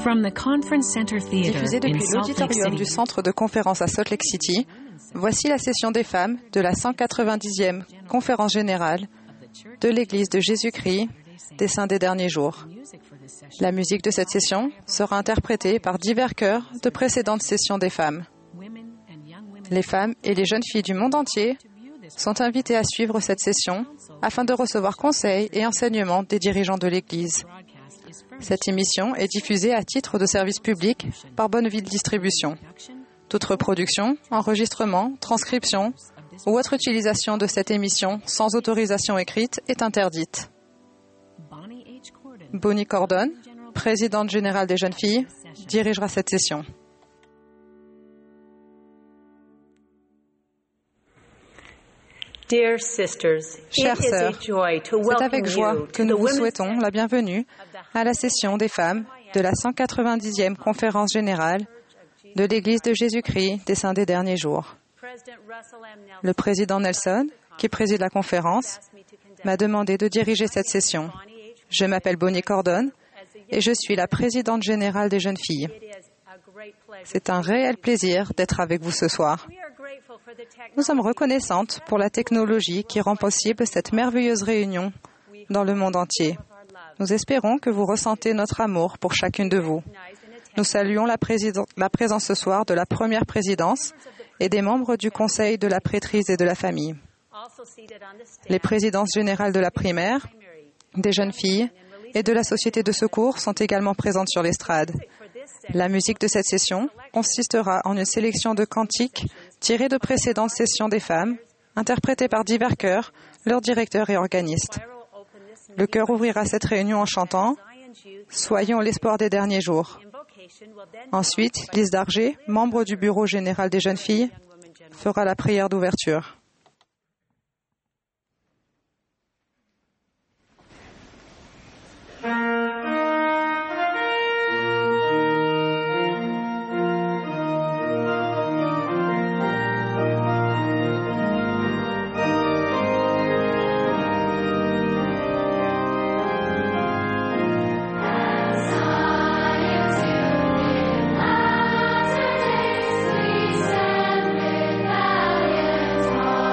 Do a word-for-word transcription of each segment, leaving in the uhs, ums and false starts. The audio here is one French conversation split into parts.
Diffusée depuis l'auditorium du centre de conférence à Salt Lake City, voici la session des femmes de la cent quatre-vingt-dixième conférence générale de l'Église de Jésus-Christ des Saints des Derniers Jours. La musique de cette session sera interprétée par divers chœurs de précédentes sessions des femmes. Les femmes et les jeunes filles du monde entier sont invitées à suivre cette session afin de recevoir conseils et enseignements des dirigeants de l'Église. Cette émission est diffusée à titre de service public par Bonneville Distribution. Toute reproduction, enregistrement, transcription ou autre utilisation de cette émission sans autorisation écrite est interdite. Bonnie Cordon, présidente générale des jeunes filles, dirigera cette session. Chères sœurs, c'est avec joie que nous vous souhaitons la bienvenue à la session des femmes de la cent quatre-vingt-dixième conférence générale de l'Église de Jésus-Christ des Saints des Derniers Jours. Le président Nelson, qui préside la conférence, m'a demandé de diriger cette session. Je m'appelle Bonnie Cordon et je suis la présidente générale des jeunes filles. C'est un réel plaisir d'être avec vous ce soir. Nous sommes reconnaissantes pour la technologie qui rend possible cette merveilleuse réunion dans le monde entier. Nous espérons que vous ressentez notre amour pour chacune de vous. Nous saluons la, président- la présence ce soir de la première présidence et des membres du Conseil de la prêtrise et de la famille. Les présidences générales de la primaire, des jeunes filles et de la Société de secours sont également présentes sur l'estrade. La musique de cette session consistera en une sélection de cantiques tirés de précédentes sessions des femmes, interprétés par divers chœurs, leurs directeurs et organistes. Le chœur ouvrira cette réunion en chantant « Soyons l'espoir des derniers jours ». Ensuite, Lise Darger, membre du Bureau général des jeunes filles, fera la prière d'ouverture. All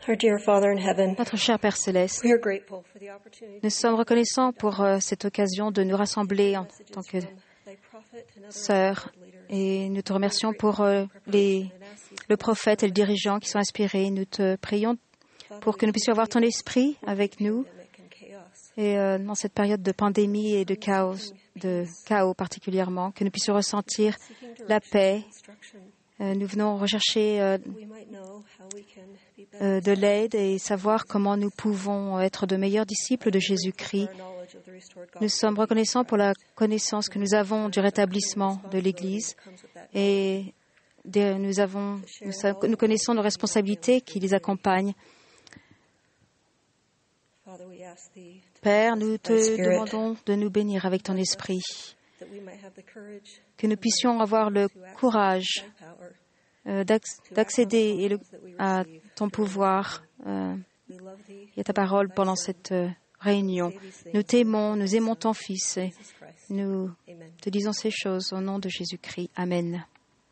Notre cher Père Céleste, nous sommes reconnaissants pour euh, cette occasion de nous rassembler en tant que sœurs et nous te remercions pour euh, les, le prophète et le dirigeant qui sont inspirés. Nous te prions pour que nous puissions avoir ton esprit avec nous et euh, dans cette période de pandémie et de chaos, de chaos particulièrement, que nous puissions ressentir la paix. Euh, nous venons rechercher euh, euh, de l'aide et savoir comment nous pouvons être de meilleurs disciples de Jésus-Christ. Nous sommes reconnaissants pour la connaissance que nous avons du rétablissement de l'Église et des, nous, avons, nous, nous connaissons nos responsabilités qui les accompagnent. Père, nous te demandons de nous bénir avec ton esprit, que nous puissions avoir le courage euh, d'accéder et le, à ton pouvoir euh, et à ta parole pendant cette euh, réunion. Nous t'aimons, nous aimons ton Fils et nous te disons ces choses au nom de Jésus-Christ. Amen.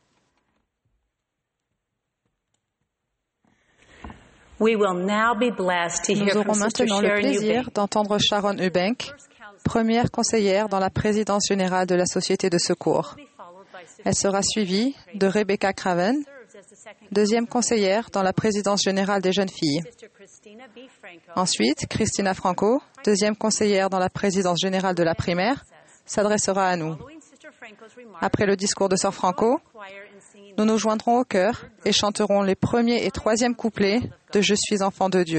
We will now be blessed to Nous hear aurons from Sister maintenant le Sharon plaisir Eubank. d'entendre Sharon Eubank, première conseillère dans la présidence générale de la Société de secours. Elle sera suivie de Rebecca Craven, deuxième conseillère dans la présidence générale des jeunes filles. Ensuite, Christina Franco, deuxième conseillère dans la présidence générale de la primaire, s'adressera à nous. Après le discours de Sœur Franco, nous nous joindrons au chœur et chanterons les premiers et troisième couplets de « Je suis enfant de Dieu ».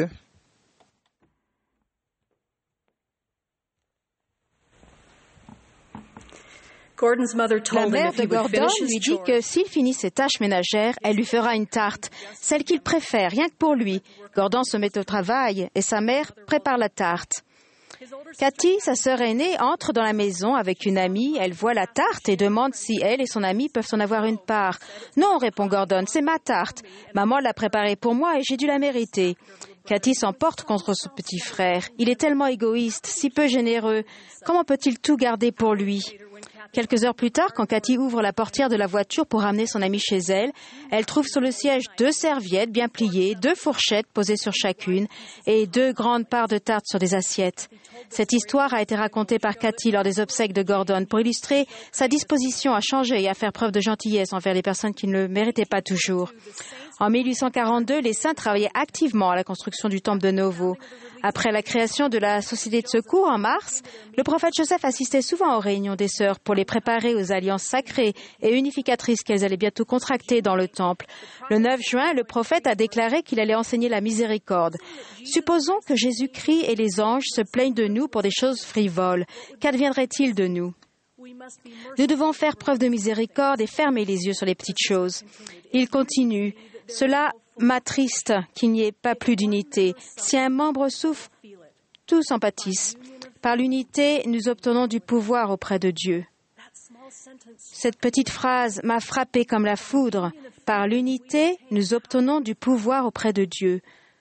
La mère de Gordon lui dit que s'il finit ses tâches ménagères, elle lui fera une tarte, celle qu'il préfère, rien que pour lui. Gordon se met au travail et sa mère prépare la tarte. Cathy, sa sœur aînée, entre dans la maison avec une amie. Elle voit la tarte et demande si elle et son amie peuvent en avoir une part. « Non, répond Gordon, c'est ma tarte. Maman l'a préparée pour moi et j'ai dû la mériter. » Cathy s'emporte contre ce petit frère. Il est tellement égoïste, si peu généreux. Comment peut-il tout garder pour lui ? Quelques heures plus tard, quand Cathy ouvre la portière de la voiture pour ramener son amie chez elle, elle trouve sur le siège deux serviettes bien pliées, deux fourchettes posées sur chacune et deux grandes parts de tarte sur des assiettes. Cette histoire a été racontée par Cathy lors des obsèques de Gordon pour illustrer sa disposition à changer et à faire preuve de gentillesse envers les personnes qui ne le méritaient pas toujours. En mille huit cent quarante-deux, les saints travaillaient activement à la construction du temple de Novo. Après la création de la Société de secours en mars, le prophète Joseph assistait souvent aux réunions des sœurs pour les préparer aux alliances sacrées et unificatrices qu'elles allaient bientôt contracter dans le temple. Le neuf juin, le prophète a déclaré qu'il allait enseigner la miséricorde. Supposons que Jésus-Christ et les anges se plaignent de nous pour des choses frivoles. Qu'adviendrait-il de nous ? Nous devons faire preuve de miséricorde et fermer les yeux sur les petites choses. Il continue. Cela m'attriste qu'il n'y ait pas plus d'unité. Si un membre souffre, tous en pâtissent. Par l'unité, nous obtenons du pouvoir auprès de Dieu. Cette petite phrase m'a frappée comme la foudre. Par l'unité, nous obtenons du pouvoir auprès de Dieu.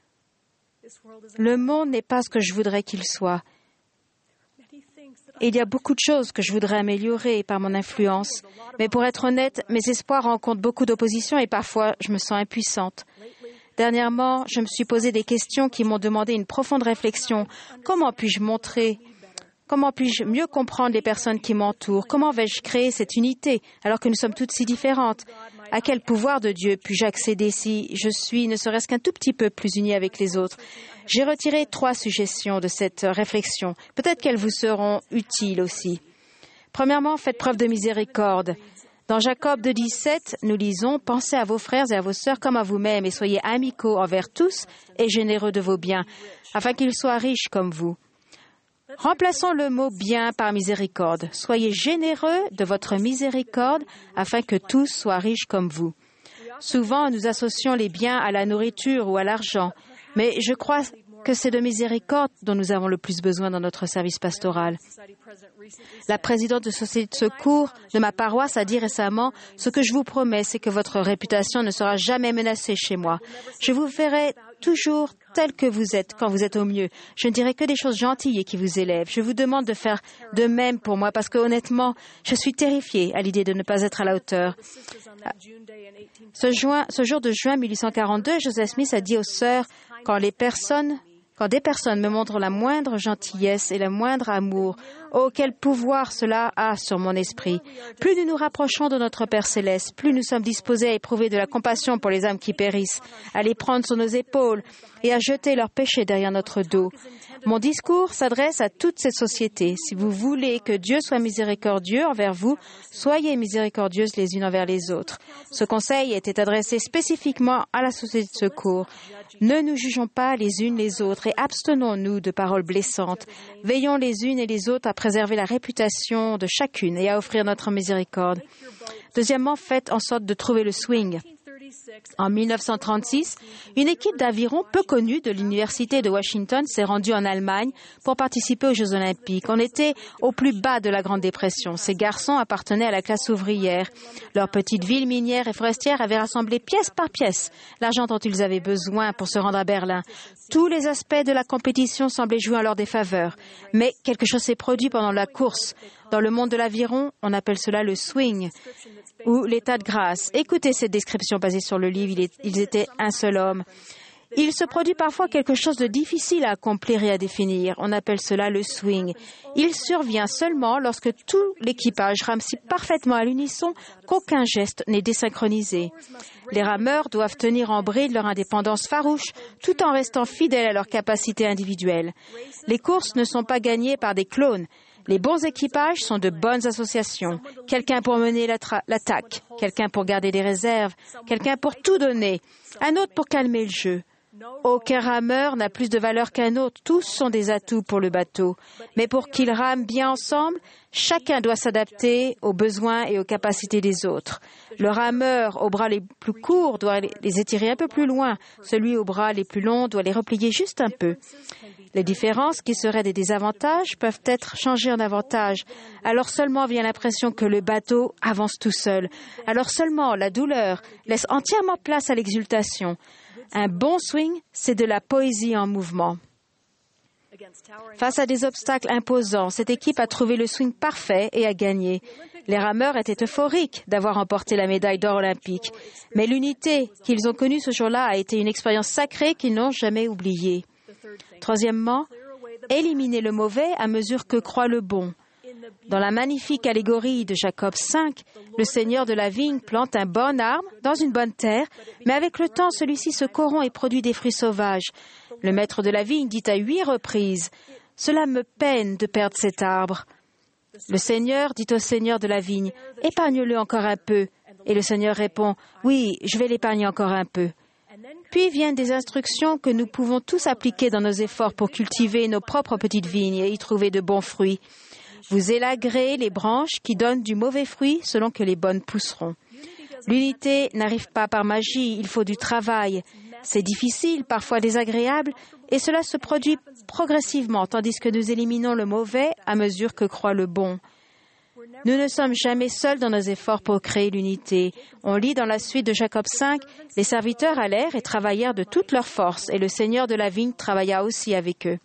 Le monde n'est pas ce que je voudrais qu'il soit. Et il y a beaucoup de choses que je voudrais améliorer par mon influence. Mais pour être honnête, mes espoirs rencontrent beaucoup d'opposition et parfois je me sens impuissante. Dernièrement, je me suis posé des questions qui m'ont demandé une profonde réflexion. Comment puis-je montrer, comment puis-je mieux comprendre les personnes qui m'entourent? Comment vais-je créer cette unité alors que nous sommes toutes si différentes? À quel pouvoir de Dieu puis-je accéder si je suis ne serait-ce qu'un tout petit peu plus unie avec les autres? J'ai retiré trois suggestions de cette réflexion. Peut-être qu'elles vous seront utiles aussi. Premièrement, faites preuve de miséricorde. Dans Jacob deux, dix-sept, nous lisons « Pensez à vos frères et à vos sœurs comme à vous-mêmes et soyez amicaux envers tous et généreux de vos biens, afin qu'ils soient riches comme vous. » Remplaçons le mot « bien » par « miséricorde ». Soyez généreux de votre miséricorde afin que tous soient riches comme vous. Souvent, nous associons les biens à la nourriture ou à l'argent, mais je crois que c'est de miséricorde dont nous avons le plus besoin dans notre service pastoral. La présidente de Société de secours de ma paroisse a dit récemment « Ce que je vous promets, c'est que votre réputation ne sera jamais menacée chez moi. Je vous verrai toujours tel que vous êtes quand vous êtes au mieux. Je ne dirai que des choses gentilles et qui vous élèvent. Je vous demande de faire de même pour moi parce que honnêtement, je suis terrifiée à l'idée de ne pas être à la hauteur. Ce, juin, ce jour de juin mille huit cent quarante-deux, Joseph Smith a dit aux sœurs, quand les personnes Quand des personnes me montrent la moindre gentillesse et le moindre amour, oh, quel pouvoir cela a sur mon esprit. Plus nous nous rapprochons de notre Père Céleste, plus nous sommes disposés à éprouver de la compassion pour les âmes qui périssent, à les prendre sur nos épaules et à jeter leurs péchés derrière notre dos. Mon discours s'adresse à toute cette société. Si vous voulez que Dieu soit miséricordieux envers vous, soyez miséricordieuses les unes envers les autres. Ce conseil était adressé spécifiquement à la société de secours. Ne nous jugeons pas les unes les autres et abstenons-nous de paroles blessantes. Veillons les unes et les autres à préserver la réputation de chacune et à offrir notre miséricorde. Deuxièmement, faites en sorte de trouver le swing. En mille neuf cent trente-six, une équipe d'aviron peu connue de l'Université de Washington s'est rendue en Allemagne pour participer aux Jeux Olympiques. On était au plus bas de la Grande Dépression. Ces garçons appartenaient à la classe ouvrière. Leur petite ville minière et forestière avait rassemblé pièce par pièce l'argent dont ils avaient besoin pour se rendre à Berlin. Tous les aspects de la compétition semblaient jouer en leur défaveur. Mais quelque chose s'est produit pendant la course. Dans le monde de l'aviron, on appelle cela le swing ou l'état de grâce. Écoutez cette description basée sur le livre « Ils étaient un seul homme ». Il se produit parfois quelque chose de difficile à accomplir et à définir. On appelle cela le swing. Il survient seulement lorsque tout l'équipage rame si parfaitement à l'unisson qu'aucun geste n'est désynchronisé. Les rameurs doivent tenir en bride leur indépendance farouche tout en restant fidèles à leurs capacités individuelles. Les courses ne sont pas gagnées par des clones. Les bons équipages sont de bonnes associations. Quelqu'un pour mener l'attaque, quelqu'un pour garder des réserves, quelqu'un pour tout donner, un autre pour calmer le jeu. Aucun rameur n'a plus de valeur qu'un autre. Tous sont des atouts pour le bateau. Mais pour qu'ils rament bien ensemble, chacun doit s'adapter aux besoins et aux capacités des autres. Le rameur aux bras les plus courts doit les étirer un peu plus loin. Celui aux bras les plus longs doit les replier juste un peu. Les différences qui seraient des désavantages peuvent être changées en avantages. Alors seulement vient l'impression que le bateau avance tout seul. Alors seulement la douleur laisse entièrement place à l'exultation. Un bon swing, c'est de la poésie en mouvement. Face à des obstacles imposants, cette équipe a trouvé le swing parfait et a gagné. Les rameurs étaient euphoriques d'avoir remporté la médaille d'or olympique. Mais l'unité qu'ils ont connue ce jour-là a été une expérience sacrée qu'ils n'ont jamais oubliée. Troisièmement, éliminer le mauvais à mesure que croît le bon. Dans la magnifique allégorie de Jacob cinq, le seigneur de la vigne plante un bon arbre dans une bonne terre, mais avec le temps, celui-ci se corrompt et produit des fruits sauvages. Le maître de la vigne dit à huit reprises « Cela me peine de perdre cet arbre ». Le seigneur dit au seigneur de la vigne « Épargne-le encore un peu ». Et le seigneur répond « Oui, je vais l'épargner encore un peu ». Puis viennent des instructions que nous pouvons tous appliquer dans nos efforts pour cultiver nos propres petites vignes et y trouver de bons fruits. Vous élaguerez les branches qui donnent du mauvais fruit selon que les bonnes pousseront. L'unité n'arrive pas par magie, il faut du travail. C'est difficile, parfois désagréable, et cela se produit progressivement, tandis que nous éliminons le mauvais à mesure que croît le bon. Nous ne sommes jamais seuls dans nos efforts pour créer l'unité. On lit dans la suite de Jacob cinq, « Les serviteurs allèrent et travaillèrent de toute leur force, et le Seigneur de la vigne travailla aussi avec eux. »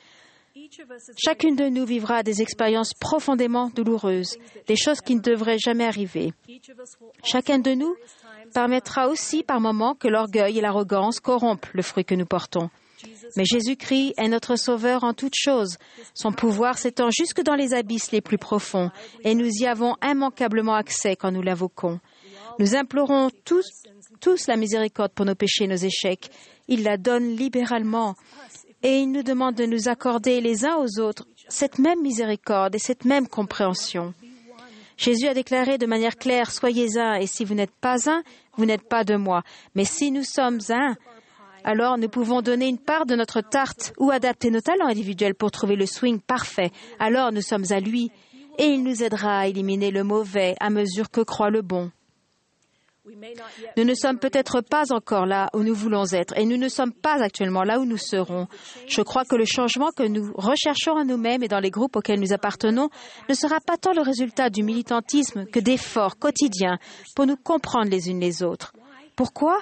Chacune de nous vivra des expériences profondément douloureuses, des choses qui ne devraient jamais arriver. Chacun de nous permettra aussi par moments que l'orgueil et l'arrogance corrompent le fruit que nous portons. Mais Jésus-Christ est notre Sauveur en toutes choses. Son pouvoir s'étend jusque dans les abysses les plus profonds et nous y avons immanquablement accès quand nous l'invoquons. Nous implorons tous, tous la miséricorde pour nos péchés et nos échecs. Il la donne libéralement et il nous demande de nous accorder les uns aux autres cette même miséricorde et cette même compréhension. Jésus a déclaré de manière claire « Soyez un, et si vous n'êtes pas un, vous n'êtes pas de moi. Mais si nous sommes un, alors nous pouvons donner une part de notre tarte ou adapter nos talents individuels pour trouver le swing parfait. Alors nous sommes à lui et il nous aidera à éliminer le mauvais à mesure que croît le bon. » Nous ne sommes peut-être pas encore là où nous voulons être et nous ne sommes pas actuellement là où nous serons. Je crois que le changement que nous recherchons en nous-mêmes et dans les groupes auxquels nous appartenons ne sera pas tant le résultat du militantisme que d'efforts quotidiens pour nous comprendre les unes les autres. Pourquoi ?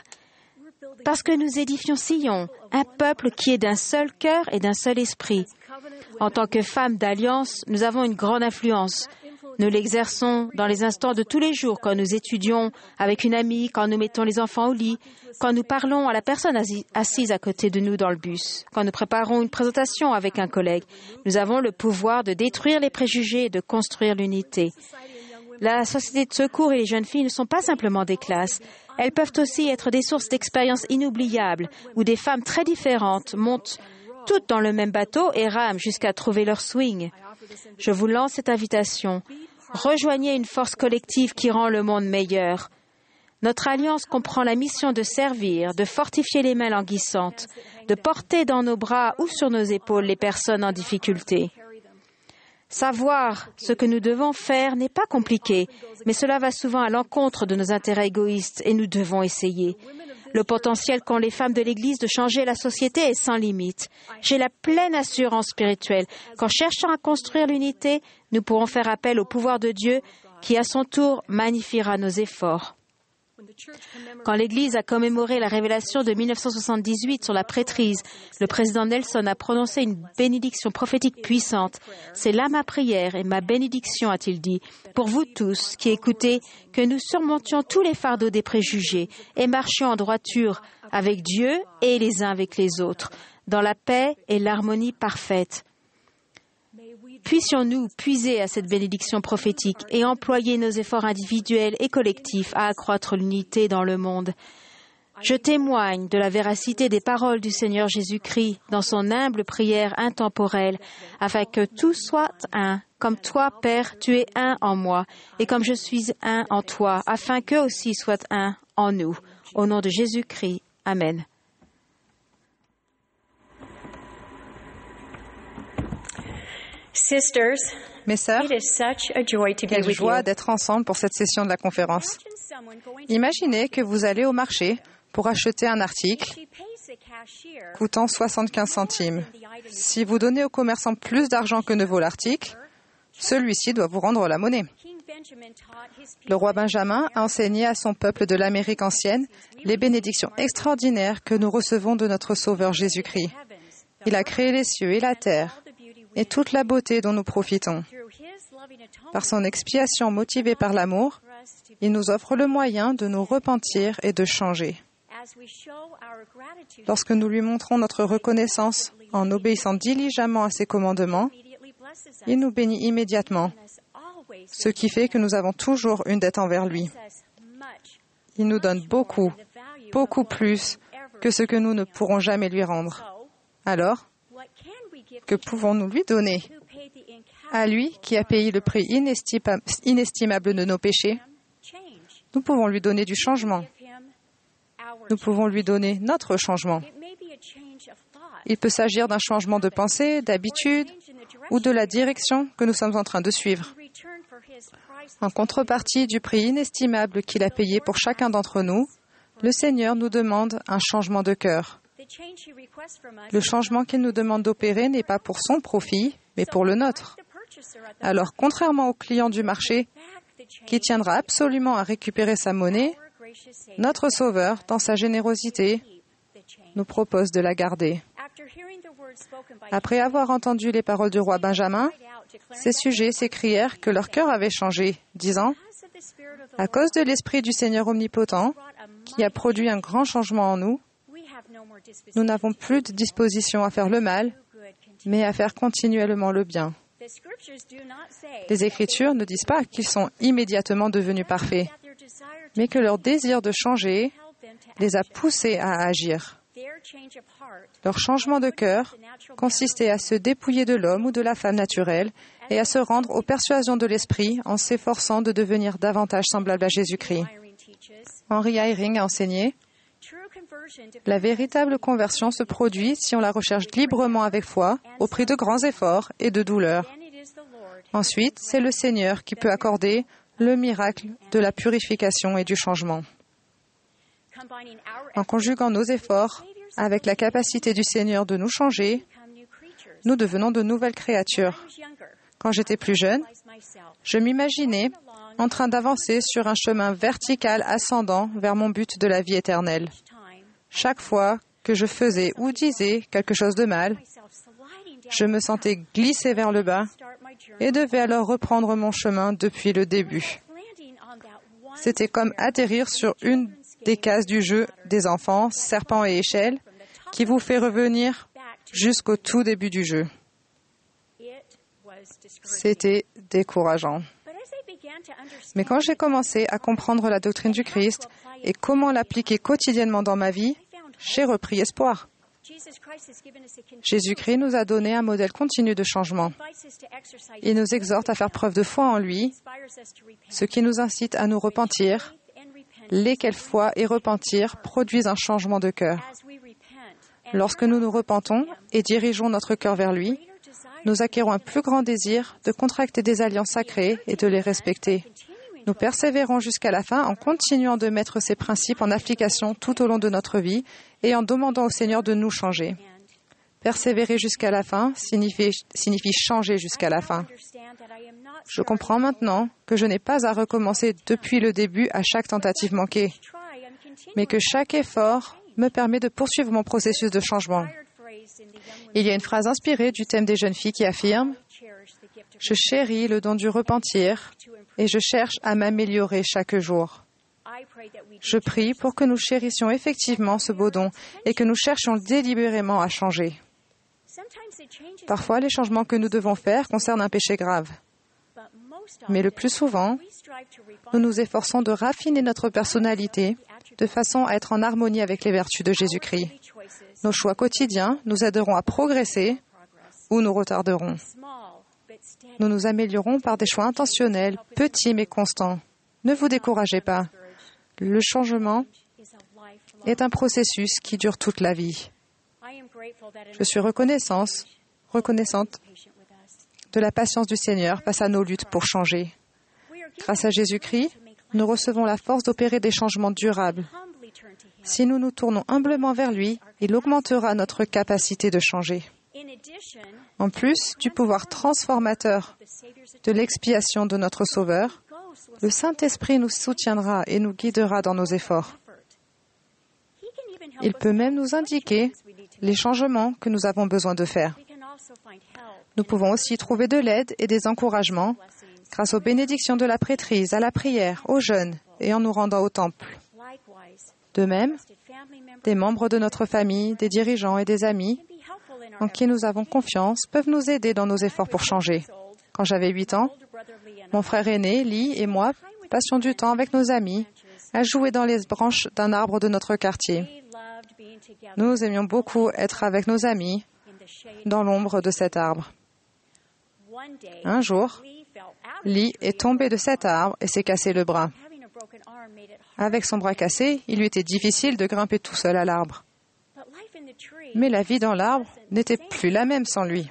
parce que nous édifions Sion, un peuple qui est d'un seul cœur et d'un seul esprit. En tant que femmes d'alliance, nous avons une grande influence. Nous l'exerçons dans les instants de tous les jours, quand nous étudions avec une amie, quand nous mettons les enfants au lit, quand nous parlons à la personne assise à côté de nous dans le bus, quand nous préparons une présentation avec un collègue. Nous avons le pouvoir de détruire les préjugés et de construire l'unité. La société de secours et les jeunes filles ne sont pas simplement des classes. Elles peuvent aussi être des sources d'expériences inoubliables, où des femmes très différentes montent toutes dans le même bateau et rament jusqu'à trouver leur swing. Je vous lance cette invitation. Rejoignez une force collective qui rend le monde meilleur. Notre alliance comprend la mission de servir, de fortifier les mains languissantes, de porter dans nos bras ou sur nos épaules les personnes en difficulté. Savoir ce que nous devons faire n'est pas compliqué, mais cela va souvent à l'encontre de nos intérêts égoïstes et nous devons essayer. Le potentiel qu'ont les femmes de l'Église de changer la société est sans limite. J'ai la pleine assurance spirituelle qu'en cherchant à construire l'unité, nous pourrons faire appel au pouvoir de Dieu qui, à son tour, magnifiera nos efforts. Quand l'Église a commémoré la révélation de mille neuf cent soixante-dix-huit sur la prêtrise, le président Nelson a prononcé une bénédiction prophétique puissante. « C'est là ma prière et ma bénédiction, a-t-il dit, pour vous tous qui écoutez, que nous surmontions tous les fardeaux des préjugés et marchions en droiture avec Dieu et les uns avec les autres, dans la paix et l'harmonie parfaite. » Puissions-nous puiser à cette bénédiction prophétique et employer nos efforts individuels et collectifs à accroître l'unité dans le monde. Je témoigne de la véracité des paroles du Seigneur Jésus-Christ dans son humble prière intemporelle, afin que tout soit un, comme toi, Père, tu es un en moi, et comme je suis un en toi, afin qu'eux aussi soient un en nous. Au nom de Jésus-Christ. Amen. Sisters, mes sœurs, quelle joie d'être ensemble pour cette session de la conférence. Imaginez que vous allez au marché pour acheter un article coûtant soixante-quinze centimes. Si vous donnez au commerçant plus d'argent que ne vaut l'article, celui-ci doit vous rendre la monnaie. Le roi Benjamin a enseigné à son peuple de l'Amérique ancienne les bénédictions extraordinaires que nous recevons de notre Sauveur Jésus-Christ. Il a créé les cieux et la terre et toute la beauté dont nous profitons. Par son expiation motivée par l'amour, il nous offre le moyen de nous repentir et de changer. Lorsque nous lui montrons notre reconnaissance en obéissant diligemment à ses commandements, il nous bénit immédiatement, ce qui fait que nous avons toujours une dette envers lui. Il nous donne beaucoup, beaucoup plus que ce que nous ne pourrons jamais lui rendre. Alors, que pouvons-nous lui donner? À lui qui a payé le prix inestimable de nos péchés, nous pouvons lui donner du changement. Nous pouvons lui donner notre changement. Il peut s'agir d'un changement de pensée, d'habitude ou de la direction que nous sommes en train de suivre. En contrepartie du prix inestimable qu'il a payé pour chacun d'entre nous, le Seigneur nous demande un changement de cœur. Le changement qu'il nous demande d'opérer n'est pas pour son profit, mais pour le nôtre. Alors, contrairement au client du marché, qui tiendra absolument à récupérer sa monnaie, notre Sauveur, dans sa générosité, nous propose de la garder. Après avoir entendu les paroles du roi Benjamin, ces sujets s'écrièrent que leur cœur avait changé, disant « À cause de l'Esprit du Seigneur omnipotent, qui a produit un grand changement en nous, nous n'avons plus de disposition à faire le mal, mais à faire continuellement le bien. » Les Écritures ne disent pas qu'ils sont immédiatement devenus parfaits, mais que leur désir de changer les a poussés à agir. Leur changement de cœur consistait à se dépouiller de l'homme ou de la femme naturelle et à se rendre aux persuasions de l'Esprit en s'efforçant de devenir davantage semblable à Jésus-Christ. Henry Eyring a enseigné « La véritable conversion se produit si on la recherche librement avec foi, au prix de grands efforts et de douleurs. Ensuite, c'est le Seigneur qui peut accorder le miracle de la purification et du changement. En conjuguant nos efforts avec la capacité du Seigneur de nous changer, nous devenons de nouvelles créatures. Quand j'étais plus jeune, je m'imaginais en train d'avancer sur un chemin vertical ascendant vers mon but de la vie éternelle. Chaque fois que je faisais ou disais quelque chose de mal, je me sentais glisser vers le bas et devais alors reprendre mon chemin depuis le début. C'était comme atterrir sur une des cases du jeu des enfants, serpent et échelle, qui vous fait revenir jusqu'au tout début du jeu. C'était décourageant. Mais quand j'ai commencé à comprendre la doctrine du Christ et comment l'appliquer quotidiennement dans ma vie, j'ai repris espoir. Jésus-Christ nous a donné un modèle continu de changement. Il nous exhorte à faire preuve de foi en lui, ce qui nous incite à nous repentir, lesquelles foi et repentir produisent un changement de cœur. Lorsque nous nous repentons et dirigeons notre cœur vers lui, nous acquérons un plus grand désir de contracter des alliances sacrées et de les respecter. Nous persévérons jusqu'à la fin en continuant de mettre ces principes en application tout au long de notre vie et en demandant au Seigneur de nous changer. Persévérer jusqu'à la fin signifie, signifie changer jusqu'à la fin. Je comprends maintenant que je n'ai pas à recommencer depuis le début à chaque tentative manquée, mais que chaque effort me permet de poursuivre mon processus de changement. Il y a une phrase inspirée du thème des jeunes filles qui affirme « Je chéris le don du repentir et je cherche à m'améliorer chaque jour. » Je prie pour que nous chérissions effectivement ce beau don et que nous cherchions délibérément à changer. Parfois, les changements que nous devons faire concernent un péché grave. Mais le plus souvent, nous nous efforçons de raffiner notre personnalité de façon à être en harmonie avec les vertus de Jésus-Christ. Nos choix quotidiens nous aideront à progresser ou nous retarderons. Nous nous améliorons par des choix intentionnels, petits mais constants. Ne vous découragez pas. Le changement est un processus qui dure toute la vie. Je suis reconnaissante, reconnaissante de la patience du Seigneur face à nos luttes pour changer. Grâce à Jésus-Christ, nous recevons la force d'opérer des changements durables. Si nous nous tournons humblement vers lui, il augmentera notre capacité de changer. En plus du pouvoir transformateur de l'expiation de notre Sauveur, le Saint-Esprit nous soutiendra et nous guidera dans nos efforts. Il peut même nous indiquer les changements que nous avons besoin de faire. Nous pouvons aussi trouver de l'aide et des encouragements grâce aux bénédictions de la prêtrise, à la prière, aux jeûnes et en nous rendant au temple. De même, des membres de notre famille, des dirigeants et des amis en qui nous avons confiance peuvent nous aider dans nos efforts pour changer. Quand j'avais huit ans, mon frère aîné, Lee, et moi passions du temps avec nos amis à jouer dans les branches d'un arbre de notre quartier. Nous aimions beaucoup être avec nos amis dans l'ombre de cet arbre. Un jour, Lee est tombé de cet arbre et s'est cassé le bras. Avec son bras cassé, il lui était difficile de grimper tout seul à l'arbre. Mais la vie dans l'arbre n'était plus la même sans lui.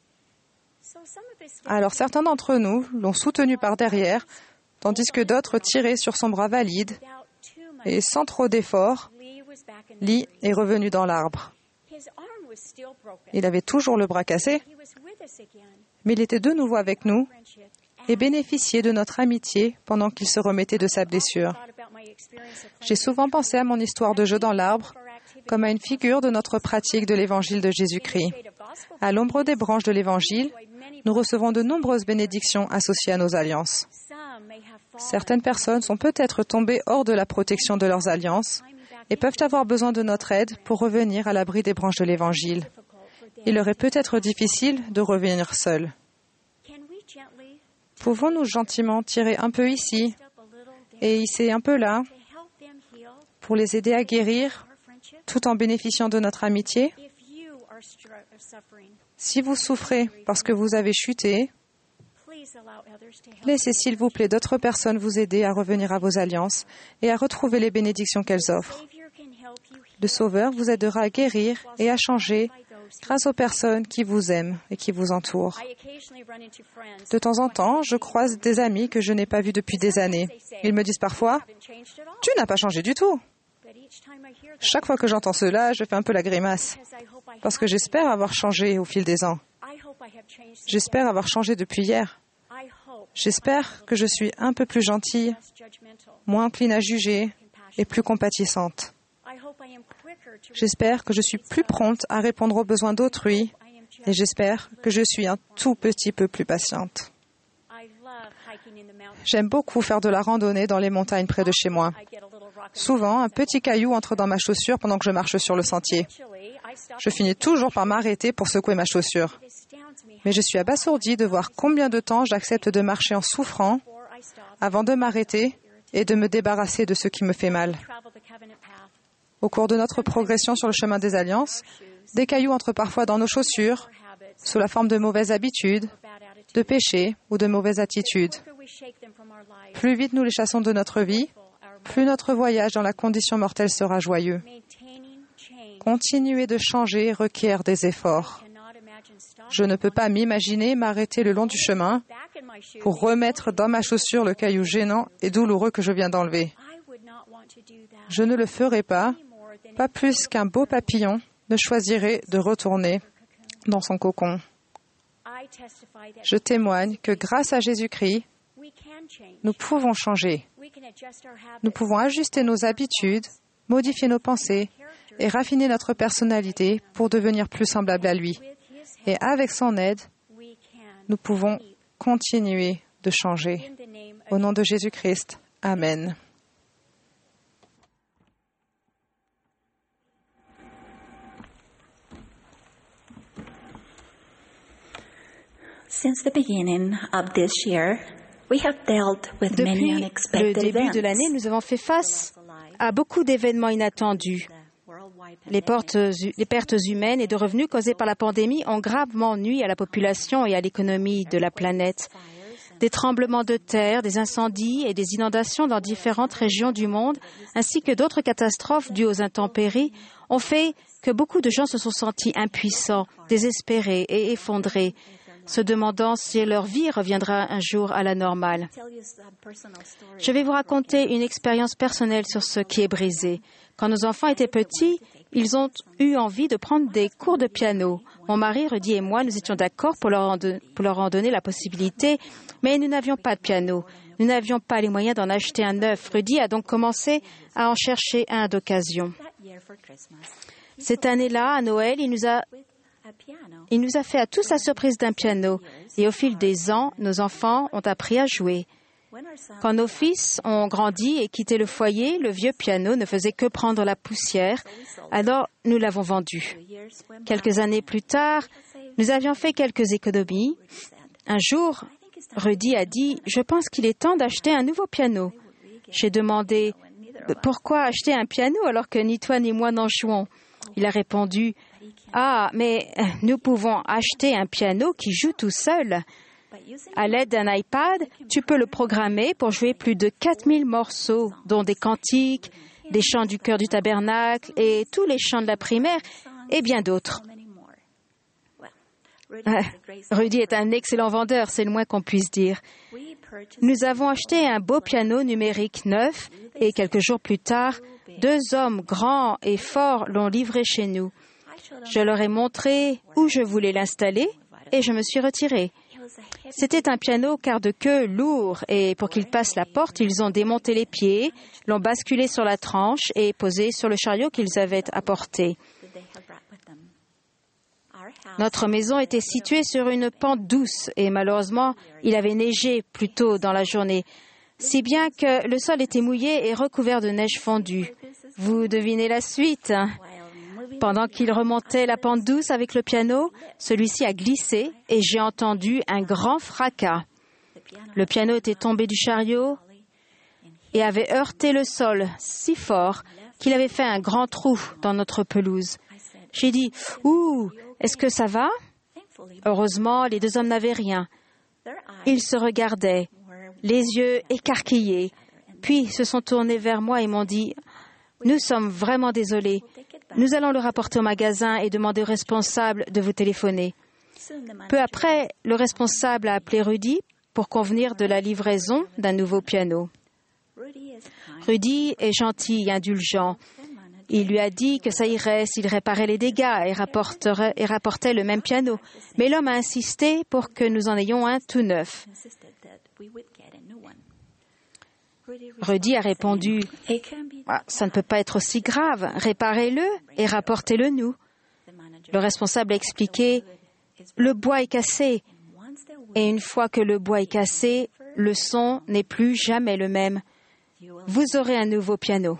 Alors certains d'entre nous l'ont soutenu par derrière, tandis que d'autres tiraient sur son bras valide, et sans trop d'efforts, Lee est revenu dans l'arbre. Il avait toujours le bras cassé, mais il était de nouveau avec nous et bénéficiait de notre amitié pendant qu'il se remettait de sa blessure. J'ai souvent pensé à mon histoire de jeu dans l'arbre comme à une figure de notre pratique de l'Évangile de Jésus-Christ. À l'ombre des branches de l'Évangile, nous recevons de nombreuses bénédictions associées à nos alliances. Certaines personnes sont peut-être tombées hors de la protection de leurs alliances et peuvent avoir besoin de notre aide pour revenir à l'abri des branches de l'Évangile. Il leur est peut-être difficile de revenir seuls. Pouvons-nous gentiment tirer un peu ici et hisser un peu là pour les aider à guérir tout en bénéficiant de notre amitié? Si vous souffrez parce que vous avez chuté, laissez s'il vous plaît d'autres personnes vous aider à revenir à vos alliances et à retrouver les bénédictions qu'elles offrent. Le Sauveur vous aidera à guérir et à changer grâce aux personnes qui vous aiment et qui vous entourent. De temps en temps, je croise des amis que je n'ai pas vus depuis des années. Ils me disent parfois « Tu n'as pas changé du tout !» Chaque fois que j'entends cela, je fais un peu la grimace, parce que j'espère avoir changé au fil des ans. J'espère avoir changé depuis hier. J'espère que je suis un peu plus gentille, moins encline à juger et plus compatissante. J'espère que je suis plus prompte à répondre aux besoins d'autrui et j'espère que je suis un tout petit peu plus patiente. J'aime beaucoup faire de la randonnée dans les montagnes près de chez moi. Souvent, un petit caillou entre dans ma chaussure pendant que je marche sur le sentier. Je finis toujours par m'arrêter pour secouer ma chaussure. Mais je suis abasourdie de voir combien de temps j'accepte de marcher en souffrant avant de m'arrêter et de me débarrasser de ce qui me fait mal. Au cours de notre progression sur le chemin des alliances, des cailloux entrent parfois dans nos chaussures, sous la forme de mauvaises habitudes, de péchés ou de mauvaises attitudes. Plus vite nous les chassons de notre vie, plus notre voyage dans la condition mortelle sera joyeux. Continuer de changer requiert des efforts. Je ne peux pas m'imaginer m'arrêter le long du chemin pour remettre dans ma chaussure le caillou gênant et douloureux que je viens d'enlever. Je ne le ferai pas, pas plus qu'un beau papillon ne choisirait de retourner dans son cocon. Je témoigne que grâce à Jésus-Christ, nous pouvons changer. Nous pouvons ajuster nos habitudes, modifier nos pensées et raffiner notre personnalité pour devenir plus semblable à lui. Et avec son aide, nous pouvons continuer de changer. Au nom de Jésus-Christ, Amen. Since the beginning of this year, we have dealt with many Depuis unexpected le début events. de l'année, nous avons fait face à beaucoup d'événements inattendus. Les, portes, les pertes humaines et de revenus causées par la pandémie ont gravement nui à la population et à l'économie de la planète. Des tremblements de terre, des incendies et des inondations dans différentes régions du monde, ainsi que d'autres catastrophes dues aux intempéries, ont fait que beaucoup de gens se sont sentis impuissants, désespérés et effondrés, se demandant si leur vie reviendra un jour à la normale. Je vais vous raconter une expérience personnelle sur ce qui est brisé. Quand nos enfants étaient petits, ils ont eu envie de prendre des cours de piano. Mon mari, Rudy et moi, nous étions d'accord pour leur en, don- pour leur en donner la possibilité, mais nous n'avions pas de piano. Nous n'avions pas les moyens d'en acheter un neuf. Rudy a donc commencé à en chercher un d'occasion. Cette année-là, à Noël, il nous a Il nous a fait à tous la surprise d'un piano et au fil des ans, nos enfants ont appris à jouer. Quand nos fils ont grandi et quitté le foyer, le vieux piano ne faisait que prendre la poussière, alors nous l'avons vendu. Quelques années plus tard, nous avions fait quelques économies. Un jour, Rudy a dit « Je pense qu'il est temps d'acheter un nouveau piano ». J'ai demandé « Pourquoi acheter un piano alors que ni toi ni moi n'en jouons ?» Il a répondu « Ah, mais nous pouvons acheter un piano qui joue tout seul. À l'aide d'un iPad, tu peux le programmer pour jouer plus de quatre mille morceaux, dont des cantiques, des chants du chœur du tabernacle et tous les chants de la primaire et bien d'autres. » Rudy est un excellent vendeur, c'est le moins qu'on puisse dire. Nous avons acheté un beau piano numérique neuf et quelques jours plus tard, deux hommes grands et forts l'ont livré chez nous. Je leur ai montré où je voulais l'installer et je me suis retirée. C'était un piano quart de queue lourd et pour qu'il passe la porte, ils ont démonté les pieds, l'ont basculé sur la tranche et posé sur le chariot qu'ils avaient apporté. Notre maison était située sur une pente douce et malheureusement, il avait neigé plus tôt dans la journée, si bien que le sol était mouillé et recouvert de neige fondue. Vous devinez la suite, hein? Pendant qu'il remontait la pente douce avec le piano, celui-ci a glissé et j'ai entendu un grand fracas. Le piano était tombé du chariot et avait heurté le sol si fort qu'il avait fait un grand trou dans notre pelouse. J'ai dit « Ouh, est-ce que ça va ?» Heureusement, les deux hommes n'avaient rien. Ils se regardaient, les yeux écarquillés, puis se sont tournés vers moi et m'ont dit « Nous sommes vraiment désolés. Nous allons le rapporter au magasin et demander au responsable de vous téléphoner. » Peu après, le responsable a appelé Rudy pour convenir de la livraison d'un nouveau piano. Rudy est gentil et indulgent. Il lui a dit que ça irait s'il réparait les dégâts et, rapporterait, et rapportait le même piano. Mais l'homme a insisté pour que nous en ayons un tout neuf. « Rudy a répondu Ah, ça ne peut pas être aussi grave. Réparez-le et rapportez-le nous. Le responsable a expliqué, le bois est cassé. Et une fois que le bois est cassé, le son n'est plus jamais le même. Vous aurez un nouveau piano.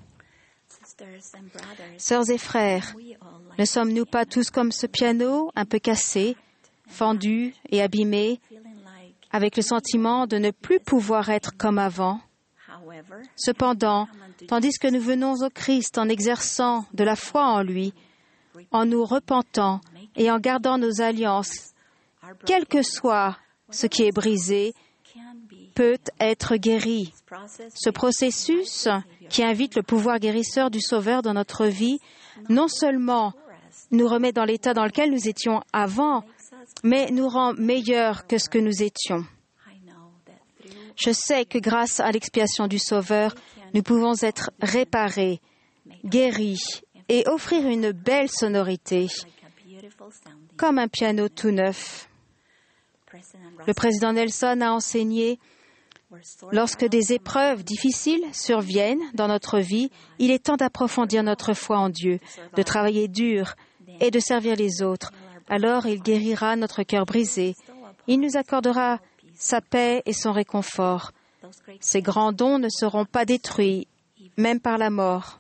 Sœurs et frères, ne sommes-nous pas tous comme ce piano, un peu cassé, fendu et abîmé, avec le sentiment de ne plus pouvoir être comme avant? Cependant, tandis que nous venons au Christ en exerçant de la foi en lui, en nous repentant et en gardant nos alliances, quel que soit ce qui est brisé, peut être guéri. Ce processus qui invite le pouvoir guérisseur du Sauveur dans notre vie, non seulement nous remet dans l'état dans lequel nous étions avant, mais nous rend meilleurs que ce que nous étions. Je sais que grâce à l'expiation du Sauveur, nous pouvons être réparés, guéris et offrir une belle sonorité, comme un piano tout neuf. Le président Nelson a enseigné, lorsque des épreuves difficiles surviennent dans notre vie, il est temps d'approfondir notre foi en Dieu, de travailler dur et de servir les autres. Alors il guérira notre cœur brisé. Il nous accordera sa paix et son réconfort. Ces grands dons ne seront pas détruits, même par la mort.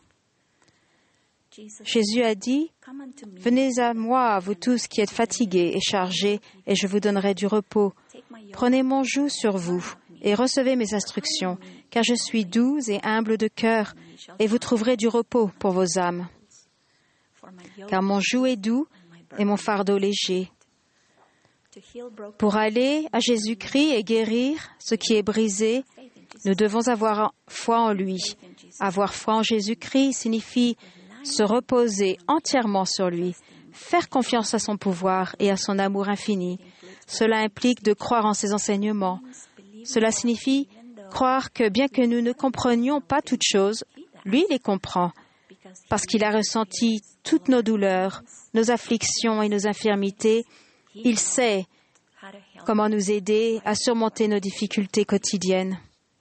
Jésus a dit, « Venez à moi, vous tous qui êtes fatigués et chargés, et je vous donnerai du repos. Prenez mon joug sur vous et recevez mes instructions, car je suis doux et humble de cœur, et vous trouverez du repos pour vos âmes. Car mon joug est doux et mon fardeau léger. » Pour aller à Jésus-Christ et guérir ce qui est brisé, nous devons avoir foi en lui. Avoir foi en Jésus-Christ signifie se reposer entièrement sur lui, faire confiance à son pouvoir et à son amour infini. Cela implique de croire en ses enseignements. Cela signifie croire que bien que nous ne comprenions pas toutes choses, lui les comprend, parce qu'il a ressenti toutes nos douleurs, nos afflictions et nos infirmités. Il sait comment nous aider à surmonter nos difficultés quotidiennes.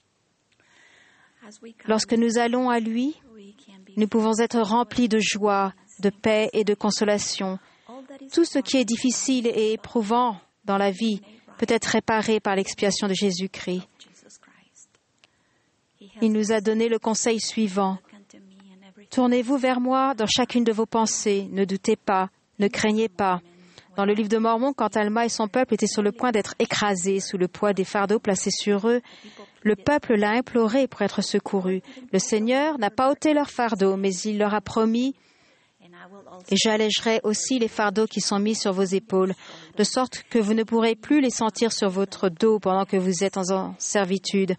Lorsque nous allons à lui, nous pouvons être remplis de joie, de paix et de consolation. Tout ce qui est difficile et éprouvant dans la vie peut être réparé par l'expiation de Jésus-Christ. Il nous a donné le conseil suivant. Tournez-vous vers moi dans chacune de vos pensées. Ne doutez pas, ne craignez pas. Dans le livre de Mormon, quand Alma et son peuple étaient sur le point d'être écrasés sous le poids des fardeaux placés sur eux, le peuple l'a imploré pour être secouru. Le Seigneur n'a pas ôté leurs fardeaux, mais il leur a promis « Et j'allégerai aussi les fardeaux qui sont mis sur vos épaules, de sorte que vous ne pourrez plus les sentir sur votre dos pendant que vous êtes en servitude.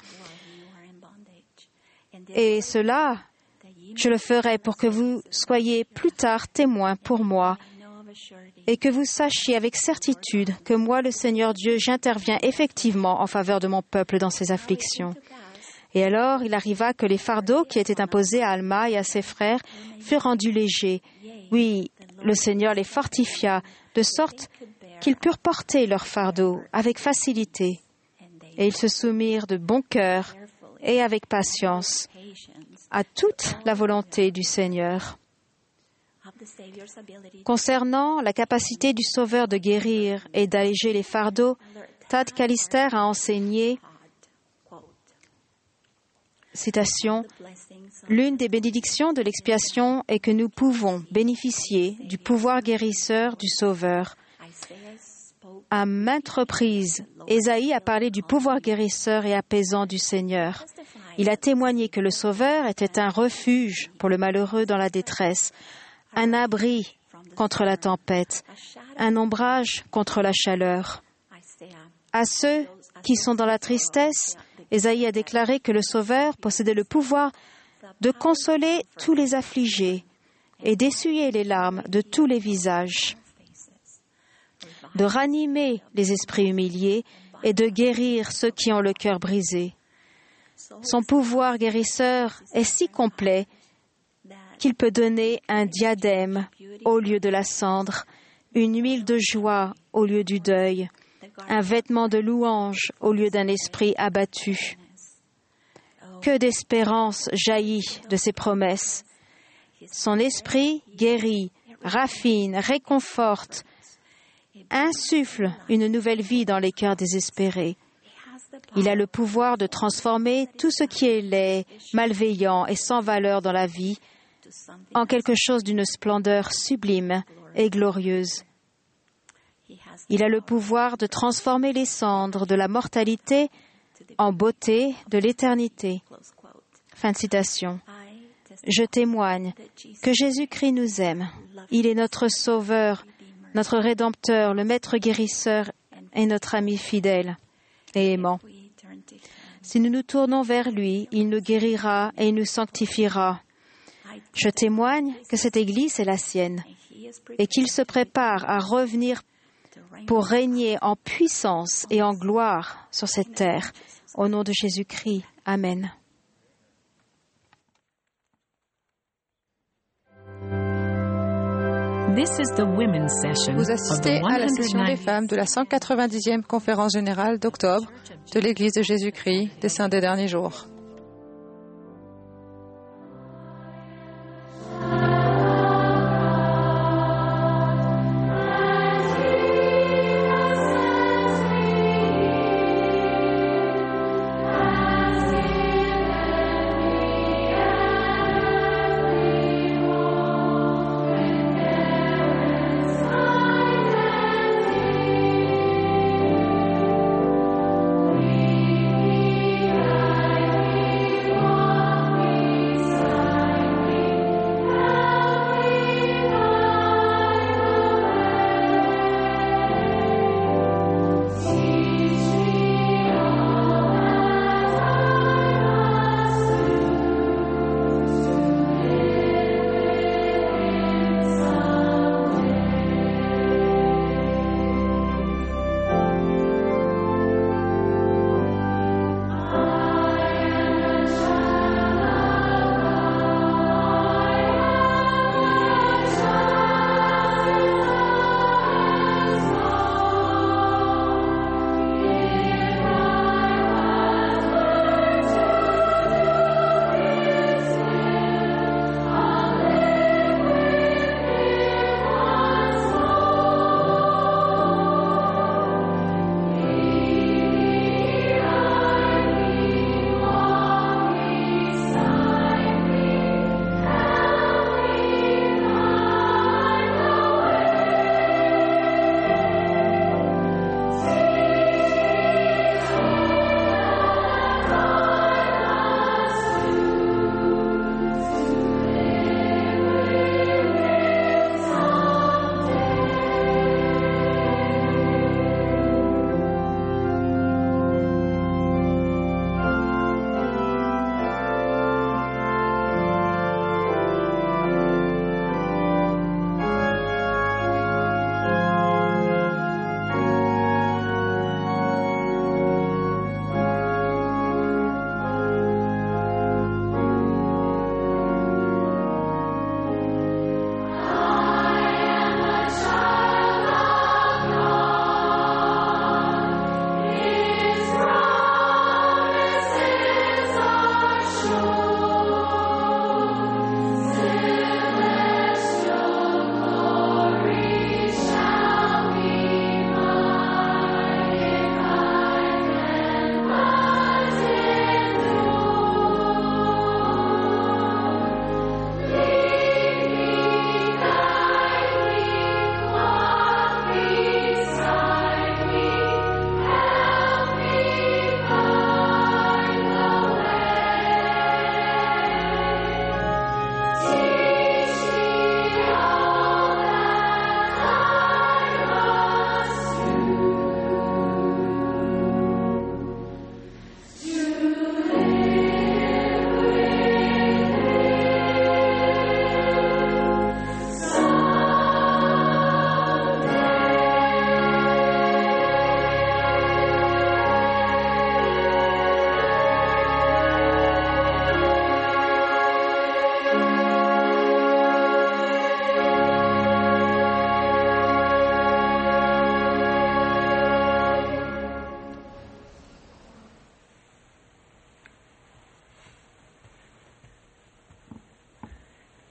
Et cela, je le ferai pour que vous soyez plus tard témoins pour moi, et que vous sachiez avec certitude que moi, le Seigneur Dieu, j'interviens effectivement en faveur de mon peuple dans ses afflictions. » Et alors, il arriva que les fardeaux qui étaient imposés à Alma et à ses frères furent rendus légers. Oui, le Seigneur les fortifia, de sorte qu'ils purent porter leurs fardeaux avec facilité. Et ils se soumirent de bon cœur et avec patience à toute la volonté du Seigneur. Concernant la capacité du Sauveur de guérir et d'alléger les fardeaux, Tad Callister a enseigné, citation, « L'une des bénédictions de l'expiation est que nous pouvons bénéficier du pouvoir guérisseur du Sauveur. À maintes reprises, Ésaïe a parlé du pouvoir guérisseur et apaisant du Seigneur. Il a témoigné que le Sauveur était un refuge pour le malheureux dans la détresse, un abri contre la tempête, un ombrage contre la chaleur. À ceux qui sont dans la tristesse, Ésaïe a déclaré que le Sauveur possédait le pouvoir de consoler tous les affligés et d'essuyer les larmes de tous les visages, de ranimer les esprits humiliés et de guérir ceux qui ont le cœur brisé. Son pouvoir guérisseur est si complet qu'il peut donner un diadème au lieu de la cendre, une huile de joie au lieu du deuil, un vêtement de louange au lieu d'un esprit abattu. que d'espérance jaillit de ses promesses. Son esprit guérit, raffine, réconforte, insuffle une nouvelle vie dans les cœurs désespérés. Il a le pouvoir de transformer tout ce qui est laid, malveillant et sans valeur dans la vie en quelque chose d'une splendeur sublime et glorieuse. Il a le pouvoir de transformer les cendres de la mortalité en beauté de l'éternité. Fin de citation. Je témoigne que Jésus-Christ nous aime. Il est notre Sauveur, notre Rédempteur, le Maître guérisseur et notre ami fidèle et aimant. Si nous nous tournons vers lui, il nous guérira et il nous sanctifiera. Je témoigne que cette Église est la sienne et qu'il se prépare à revenir pour régner en puissance et en gloire sur cette terre. Au nom de Jésus-Christ. Amen. Vous assistez à la session des femmes de la cent quatre-vingt-dixième conférence générale d'octobre de l'Église de Jésus-Christ des Saints des Derniers Jours.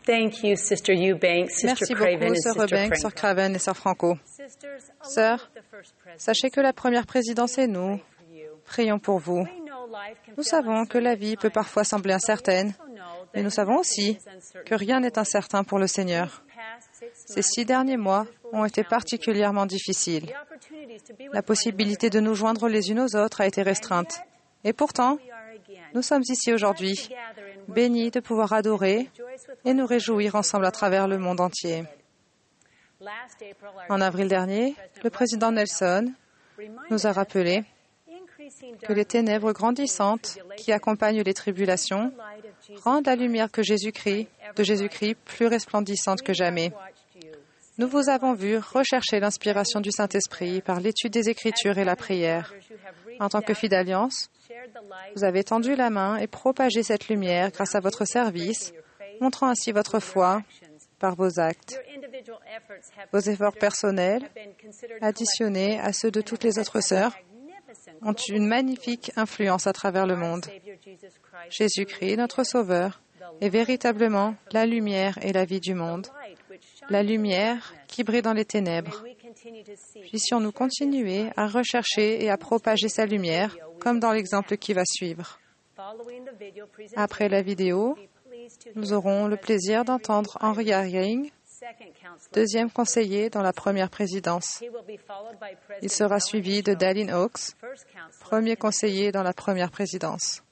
Merci beaucoup, Sœur Eubanks, Sœur Craven et Sœur Franco. Sœurs, sachez que la première présidence est nous. Prions pour vous. Nous savons que la vie peut parfois sembler incertaine, mais nous savons aussi que rien n'est incertain pour le Seigneur. Ces six derniers mois ont été particulièrement difficiles. La possibilité de nous joindre les unes aux autres a été restreinte. Et pourtant, nous sommes ici aujourd'hui, bénis de pouvoir adorer et nous réjouir ensemble à travers le monde entier. En avril dernier, le président Nelson nous a rappelé que les ténèbres grandissantes qui accompagnent les tribulations rendent la lumière que Jésus-Christ, de Jésus-Christ plus resplendissante que jamais. Nous vous avons vu rechercher l'inspiration du Saint-Esprit par l'étude des Écritures et la prière. En tant que fille d'Alliance, vous avez tendu la main et propagé cette lumière grâce à votre service, montrant ainsi votre foi par vos actes. Vos efforts personnels, additionnés à ceux de toutes les autres sœurs, ont une magnifique influence à travers le monde. Jésus-Christ, notre Sauveur, est véritablement la lumière et la vie du monde. La lumière qui brille dans les ténèbres. Puissions-nous continuer à rechercher et à propager sa lumière, comme dans l'exemple qui va suivre. Après la vidéo, nous aurons le plaisir d'entendre Henry Eyring, deuxième conseiller dans la première présidence. Il sera suivi de Dallin Oaks, premier conseiller dans la première présidence.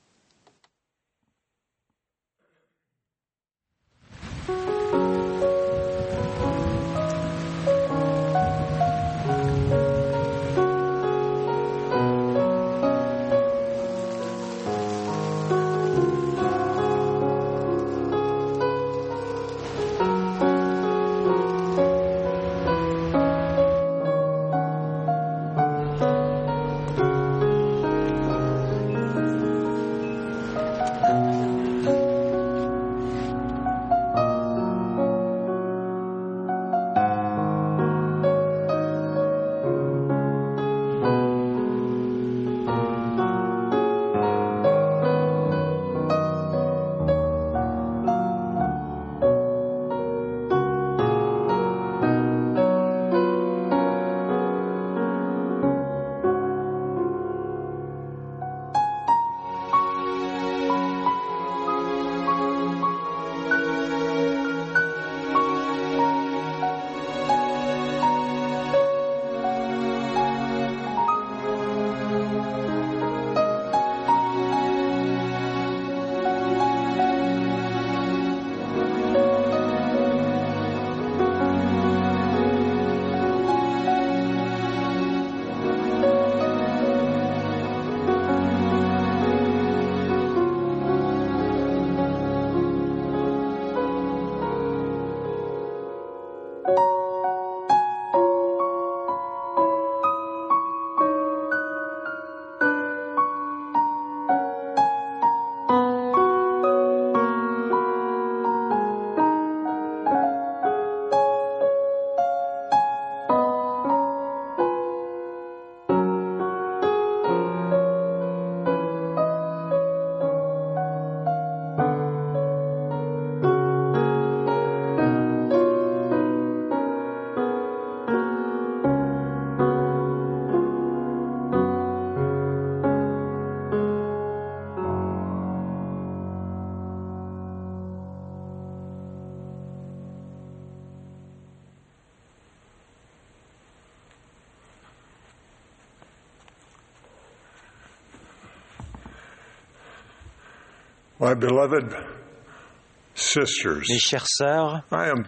Mes chères sœurs,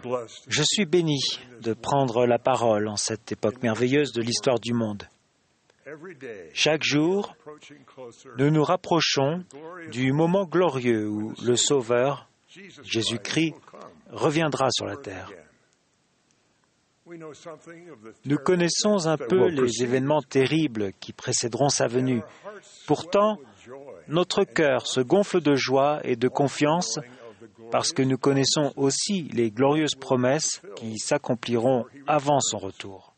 je suis béni de prendre la parole en cette époque merveilleuse de l'histoire du monde. Chaque jour, nous nous rapprochons du moment glorieux où le Sauveur, Jésus-Christ, reviendra sur la terre. Nous connaissons un peu les événements terribles qui précéderont sa venue. Pourtant, notre cœur se gonfle de joie et de confiance parce que nous connaissons aussi les glorieuses promesses qui s'accompliront avant son retour.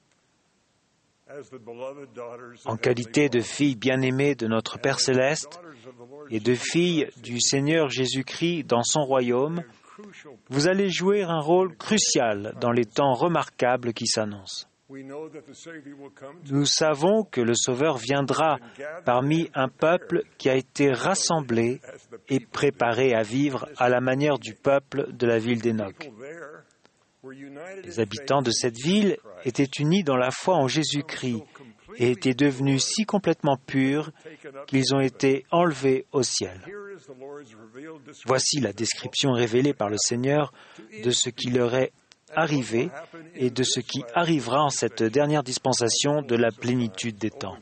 En qualité de filles bien-aimées de notre Père Céleste et de filles du Seigneur Jésus-Christ dans son royaume, vous allez jouer un rôle crucial dans les temps remarquables qui s'annoncent. Nous savons que le Sauveur viendra parmi un peuple qui a été rassemblé et préparé à vivre à la manière du peuple de la ville d'Enoch. Les habitants de cette ville étaient unis dans la foi en Jésus-Christ et étaient devenus si complètement purs qu'ils ont été enlevés au ciel. Voici la description révélée par le Seigneur de ce qui leur est arrivé et de ce qui arrivera en cette dernière dispensation de la plénitude des temps.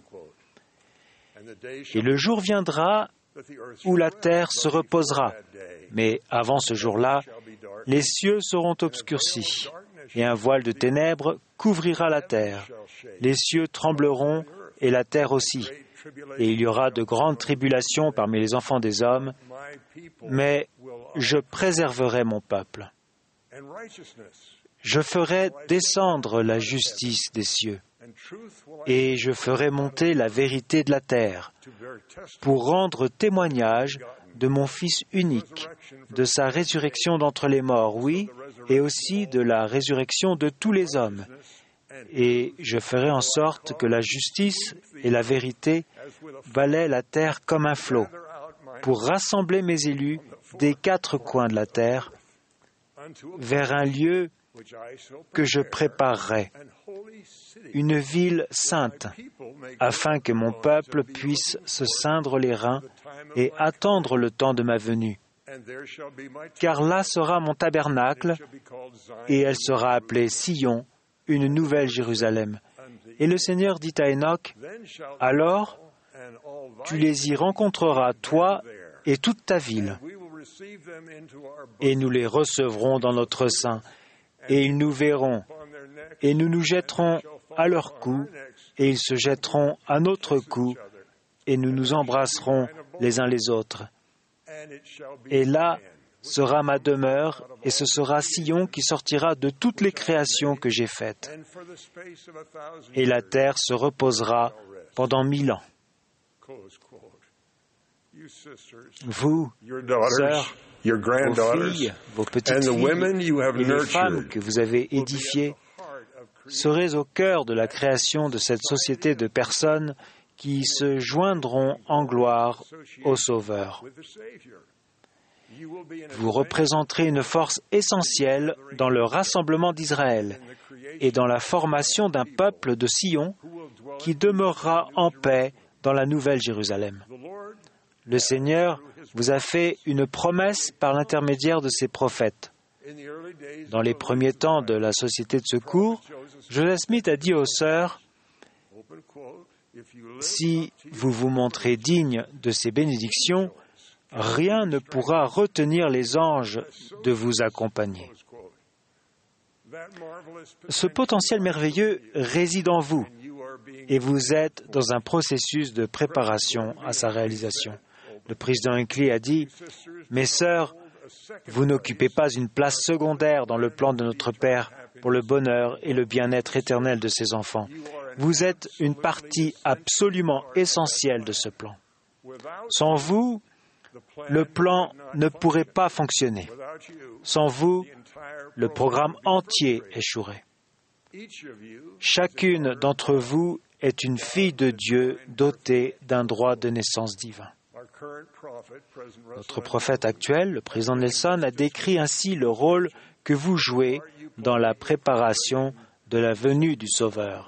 Et le jour viendra où la terre se reposera, mais avant ce jour-là, les cieux seront obscurcis, et un voile de ténèbres couvrira la terre. Les cieux trembleront, et la terre aussi. Et il y aura de grandes tribulations parmi les enfants des hommes, mais je préserverai mon peuple. Je ferai descendre la justice des cieux, et je ferai monter la vérité de la terre, pour rendre témoignage de mon Fils unique, de sa résurrection d'entre les morts, oui, et aussi de la résurrection de tous les hommes. Et je ferai en sorte que la justice et la vérité balaient la terre comme un flot, pour rassembler mes élus des quatre coins de la terre vers un lieu que je préparerai, une ville sainte, afin que mon peuple puisse se ceindre les reins et attendre le temps de ma venue. Car là sera mon tabernacle, et elle sera appelée Sion, une nouvelle Jérusalem. Et le Seigneur dit à Enoch, « Alors, tu les y rencontreras, toi et toute ta ville, et nous les recevrons dans notre sein, et ils nous verront, et nous nous jetterons à leur cou, et ils se jetteront à notre cou, et nous nous embrasserons les uns les autres. Et là sera ma demeure, et ce sera Sion qui sortira de toutes les créations que j'ai faites. Et la terre se reposera pendant mille ans. » Vous, sœurs, vos filles, vos petites filles et les femmes que vous avez édifiées serez au cœur de la création de cette société de personnes qui se joindront en gloire au Sauveur. Vous représenterez une force essentielle dans le rassemblement d'Israël et dans la formation d'un peuple de Sion qui demeurera en paix dans la Nouvelle Jérusalem. Le Seigneur vous a fait une promesse par l'intermédiaire de ses prophètes. Dans les premiers temps de la Société de secours, Joseph Smith a dit aux sœurs, « Si vous vous montrez digne de ces bénédictions, rien ne pourra retenir les anges de vous accompagner. » Ce potentiel merveilleux réside en vous et vous êtes dans un processus de préparation à sa réalisation. Le président Hinckley a dit « Mes sœurs, vous n'occupez pas une place secondaire dans le plan de notre Père pour le bonheur et le bien-être éternel de ses enfants. Vous êtes une partie absolument essentielle de ce plan. Sans vous, le plan ne pourrait pas fonctionner. Sans vous, le programme entier échouerait. Chacune d'entre vous est une fille de Dieu dotée d'un droit de naissance divin. Notre prophète actuel, le président Nelson, a décrit ainsi le rôle que vous jouez dans la préparation de la venue du Sauveur.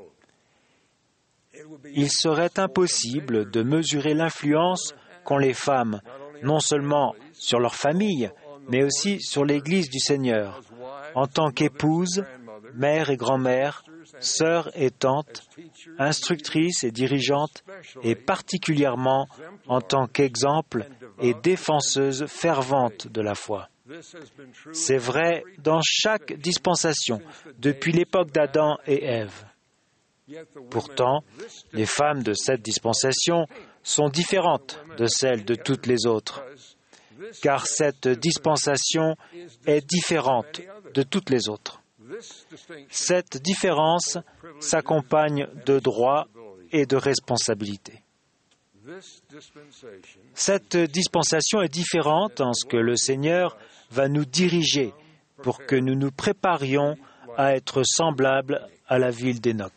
Il serait impossible de mesurer l'influence qu'ont les femmes, non seulement sur leur famille, mais aussi sur l'Église du Seigneur, en tant qu'épouses, mères et grand-mères, sœurs et tantes, instructrices et dirigeantes, et particulièrement en tant qu'exemple et défenseuse fervente de la foi. C'est vrai dans chaque dispensation, depuis l'époque d'Adam et Ève. Pourtant, les femmes de cette dispensation sont différentes de celles de toutes les autres, car cette dispensation est différente de toutes les autres. Cette différence s'accompagne de droits et de responsabilités. Cette dispensation est différente en ce que le Seigneur va nous diriger pour que nous nous préparions à être semblables à la ville d'Enoch.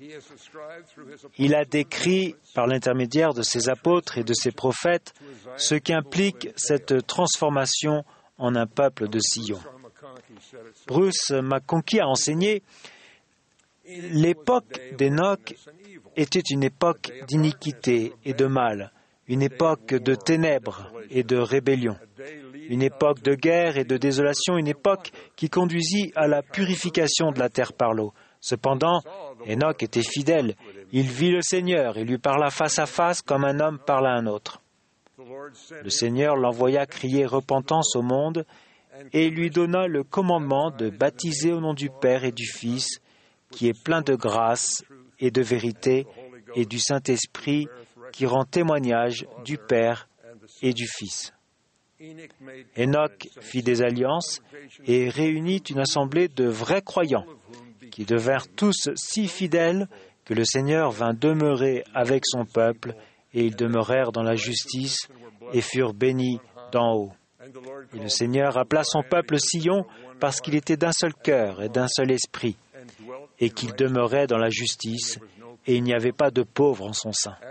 Il a décrit, par l'intermédiaire de ses apôtres et de ses prophètes, ce qu'implique cette transformation en un peuple de Sion. Bruce McConkie a enseigné « L'époque d'Enoch était une époque d'iniquité et de mal, une époque de ténèbres et de rébellion, une époque de guerre et de désolation, une époque qui conduisit à la purification de la terre par l'eau. Cependant, Enoch était fidèle. Il vit le Seigneur et lui parla face à face comme un homme parle à un autre. Le Seigneur l'envoya crier repentance au monde et lui donna le commandement de baptiser au nom du Père et du Fils, qui est plein de grâce et de vérité, et du Saint-Esprit, qui rend témoignage du Père et du Fils. Enoch fit des alliances et réunit une assemblée de vrais croyants, qui devinrent tous si fidèles que le Seigneur vint demeurer avec son peuple, et ils demeurèrent dans la justice et furent bénis d'en haut. Et le Seigneur appela son peuple Sion parce qu'il était d'un seul cœur et d'un seul esprit, et qu'il demeurait dans la justice, et il n'y avait pas de pauvres en son sein.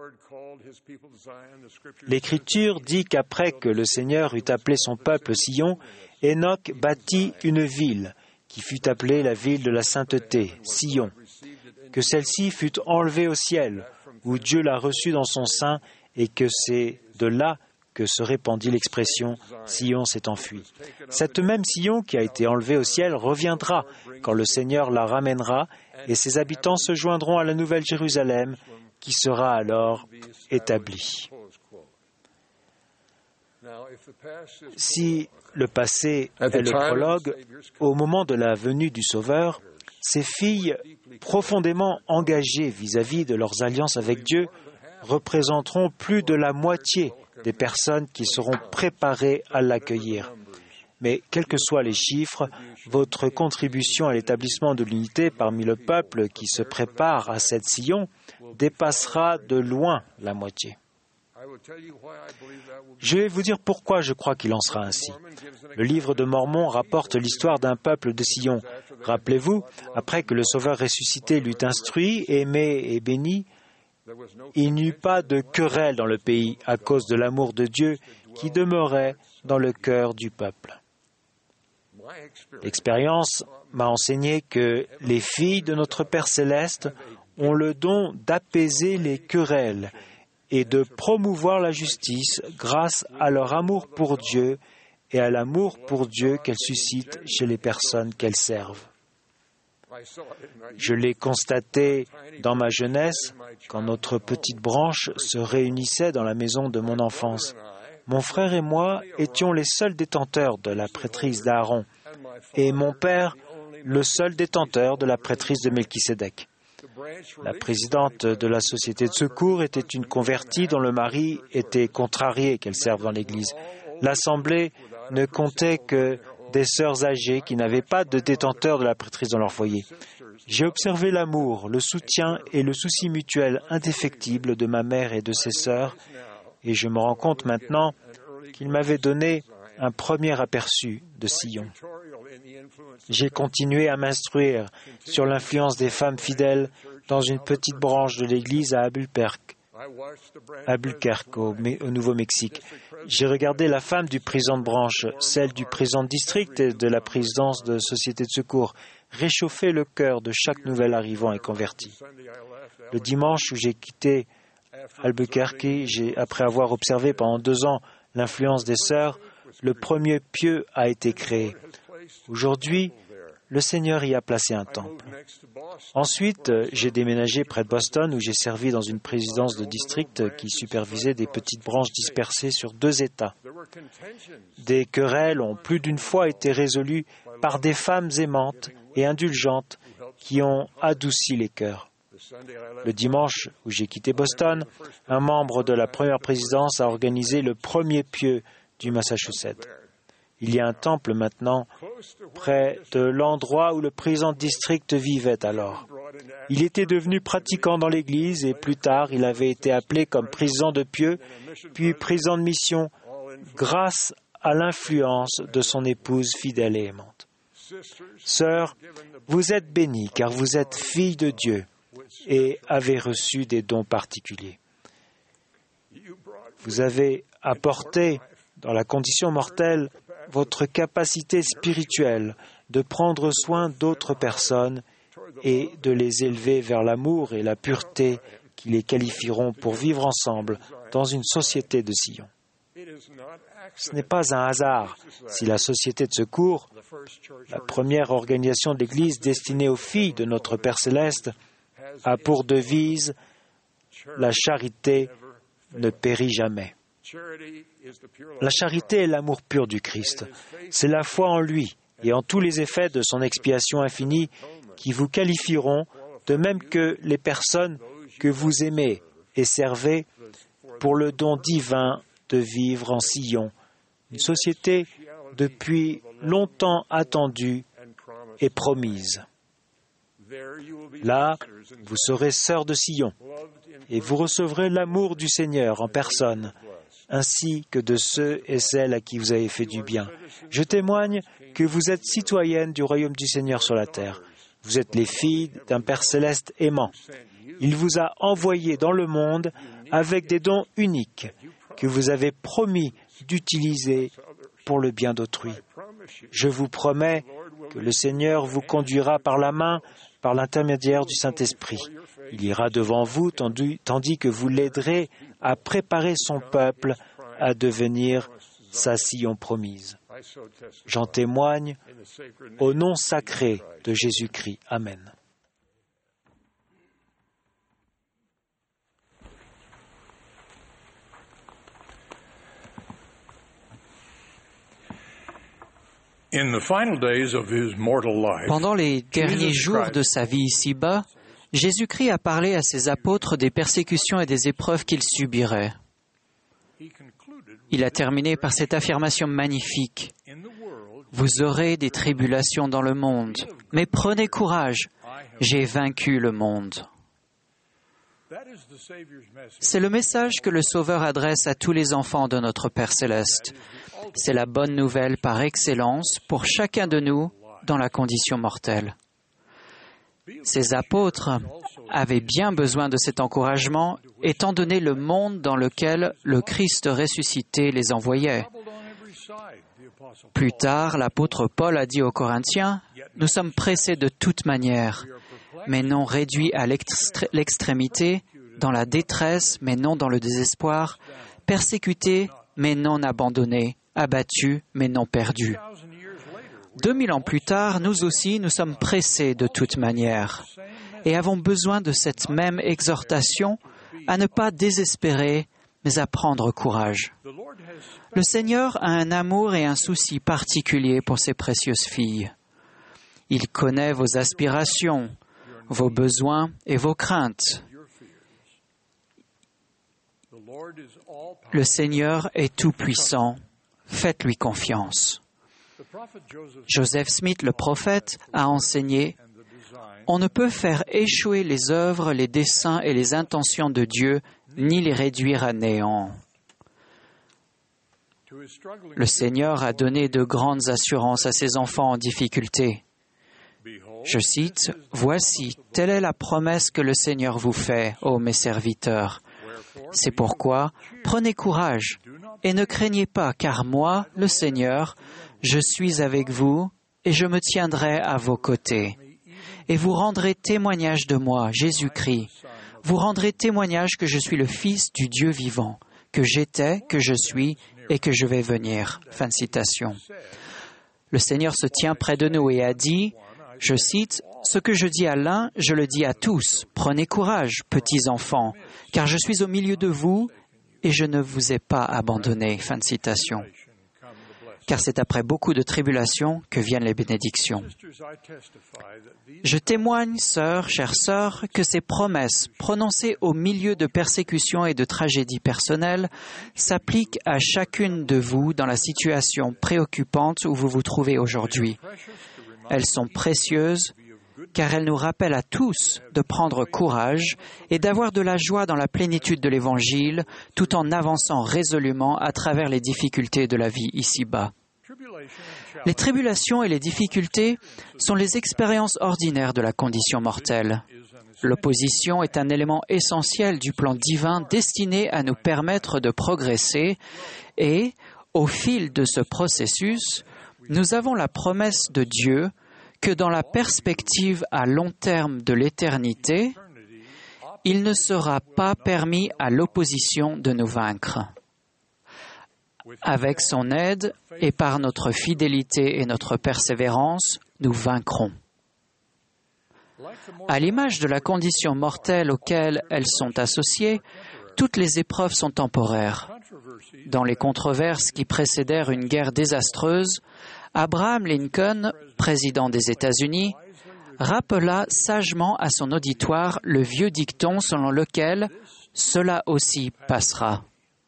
L'Écriture dit qu'après que le Seigneur eut appelé son peuple Sion, Enoch bâtit une ville, qui fut appelée la ville de la sainteté, Sion, que celle-ci fut enlevée au ciel, où Dieu l'a reçue dans son sein, et que c'est de là que se répandit l'expression « Sion s'est enfui ». Cette même Sion qui a été enlevée au ciel reviendra quand le Seigneur la ramènera, et ses habitants se joindront à la nouvelle Jérusalem, qui sera alors établie. Si le passé est le prologue, au moment de la venue du Sauveur, ces filles, profondément engagées vis-à-vis de leurs alliances avec Dieu, représenteront plus de la moitié des personnes qui seront préparées à l'accueillir. Mais quels que soient les chiffres, votre contribution à l'établissement de l'unité parmi le peuple qui se prépare à cette Sion dépassera de loin la moitié. Je vais vous dire pourquoi je crois qu'il en sera ainsi. Le livre de Mormon rapporte l'histoire d'un peuple de Sion. Rappelez-vous, après que le Sauveur ressuscité l'eut instruit, aimé et béni, il n'y eut pas de querelle dans le pays à cause de l'amour de Dieu qui demeurait dans le cœur du peuple. L'expérience m'a enseigné que les filles de notre Père céleste ont le don d'apaiser les querelles et de promouvoir la justice grâce à leur amour pour Dieu et à l'amour pour Dieu qu'elles suscitent chez les personnes qu'elles servent. Je l'ai constaté dans ma jeunesse, quand notre petite branche se réunissait dans la maison de mon enfance. Mon frère et moi étions les seuls détenteurs de la prêtrise d'Aaron, et mon père le seul détenteur de la prêtrise de Melchisédek. La présidente de la société de secours était une convertie dont le mari était contrarié qu'elle serve dans l'Église. L'Assemblée ne comptait que des sœurs âgées qui n'avaient pas de détenteur de la prêtrise dans leur foyer. J'ai observé l'amour, le soutien et le souci mutuel indéfectible de ma mère et de ses sœurs, et je me rends compte maintenant qu'ils m'avaient donné un premier aperçu de Sion. J'ai continué à m'instruire sur l'influence des femmes fidèles dans une petite branche de l'Église à Albuquerque, Albuquerque au, au Nouveau-Mexique. J'ai regardé la femme du président de branche, celle du président de district et de la présidence de société de secours, réchauffer le cœur de chaque nouvel arrivant et converti. Le dimanche où j'ai quitté Albuquerque, j'ai, après avoir observé pendant deux ans l'influence des sœurs, le premier pieu a été créé. Aujourd'hui, le Seigneur y a placé un temple. Ensuite, j'ai déménagé près de Boston où j'ai servi dans une présidence de district qui supervisait des petites branches dispersées sur deux États. Des querelles ont plus d'une fois été résolues par des femmes aimantes et indulgentes qui ont adouci les cœurs. Le dimanche où j'ai quitté Boston, un membre de la première présidence a organisé le premier pieu du Massachusetts. Il y a un temple maintenant près de l'endroit où le président de district vivait alors. Il était devenu pratiquant dans l'Église et plus tard, il avait été appelé comme président de pieu, puis président de mission, grâce à l'influence de son épouse fidèle et aimante. Sœurs, vous êtes bénies car vous êtes filles de Dieu et avez reçu des dons particuliers. Vous avez apporté dans la condition mortelle votre capacité spirituelle de prendre soin d'autres personnes et de les élever vers l'amour et la pureté qui les qualifieront pour vivre ensemble dans une société de Sion. Ce n'est pas un hasard si la société de secours, la première organisation de l'Église destinée aux filles de notre Père Céleste, a pour devise « La charité ne périt jamais ». La charité est l'amour pur du Christ. C'est la foi en lui et en tous les effets de son expiation infinie qui vous qualifieront, de même que les personnes que vous aimez et servez, pour le don divin de vivre en Sion, une société depuis longtemps attendue et promise. Là, vous serez sœurs de Sion et vous recevrez l'amour du Seigneur en personne, ainsi que de ceux et celles à qui vous avez fait du bien. Je témoigne que vous êtes citoyennes du royaume du Seigneur sur la terre. Vous êtes les filles d'un Père céleste aimant. Il vous a envoyé dans le monde avec des dons uniques que vous avez promis d'utiliser pour le bien d'autrui. Je vous promets que le Seigneur vous conduira par la main par l'intermédiaire du Saint-Esprit. Il ira devant vous tandis, tandis que vous l'aiderez à préparer son peuple à devenir sa Sion promise. J'en témoigne au nom sacré de Jésus-Christ. Amen. Pendant les derniers jours de sa vie ici-bas, Jésus-Christ a parlé à ses apôtres des persécutions et des épreuves qu'ils subiraient. Il a terminé par cette affirmation magnifique. « Vous aurez des tribulations dans le monde, mais prenez courage, j'ai vaincu le monde. » C'est le message que le Sauveur adresse à tous les enfants de notre Père Céleste. C'est la bonne nouvelle par excellence pour chacun de nous dans la condition mortelle. Ces apôtres avaient bien besoin de cet encouragement, étant donné le monde dans lequel le Christ ressuscité les envoyait. Plus tard, l'apôtre Paul a dit aux Corinthiens, « Nous sommes pressés de toute manière, mais non réduits à l'extré- l'extrémité, dans la détresse, mais non dans le désespoir, persécutés, mais non abandonnés, abattus, mais non perdus. » Deux mille ans plus tard, nous aussi, nous sommes pressés de toute manière et avons besoin de cette même exhortation à ne pas désespérer, mais à prendre courage. Le Seigneur a un amour et un souci particulier pour ses précieuses filles. Il connaît vos aspirations, vos besoins et vos craintes. Le Seigneur est tout-puissant. Faites-lui confiance. Joseph Smith, le prophète, a enseigné « On ne peut faire échouer les œuvres, les desseins et les intentions de Dieu, ni les réduire à néant. » Le Seigneur a donné de grandes assurances à ses enfants en difficulté. Je cite, « Voici, telle est la promesse que le Seigneur vous fait, ô mes serviteurs. C'est pourquoi, prenez courage et ne craignez pas, car moi, le Seigneur, je suis avec vous et je me tiendrai à vos côtés. Et vous rendrez témoignage de moi, Jésus-Christ. Vous rendrez témoignage que je suis le Fils du Dieu vivant, que j'étais, que je suis et que je vais venir. » Fin de citation. Le Seigneur se tient près de nous et a dit, je cite, « Ce que je dis à l'un, je le dis à tous. Prenez courage, petits enfants, car je suis au milieu de vous et je ne vous ai pas abandonnés. » Fin de citation. Car c'est après beaucoup de tribulations que viennent les bénédictions. Je témoigne, sœurs, chères sœurs, que ces promesses, prononcées au milieu de persécutions et de tragédies personnelles, s'appliquent à chacune de vous dans la situation préoccupante où vous vous trouvez aujourd'hui. Elles sont précieuses car elle nous rappelle à tous de prendre courage et d'avoir de la joie dans la plénitude de l'Évangile, tout en avançant résolument à travers les difficultés de la vie ici-bas. Les tribulations et les difficultés sont les expériences ordinaires de la condition mortelle. L'opposition est un élément essentiel du plan divin destiné à nous permettre de progresser et, au fil de ce processus, nous avons la promesse de Dieu que dans la perspective à long terme de l'éternité, il ne sera pas permis à l'opposition de nous vaincre. Avec son aide et par notre fidélité et notre persévérance, nous vaincrons. À l'image de la condition mortelle auquel elles sont associées, toutes les épreuves sont temporaires. Dans les controverses qui précédèrent une guerre désastreuse, Abraham Lincoln, président des États-Unis, rappela sagement à son auditoire le vieux dicton selon lequel « cela aussi passera ».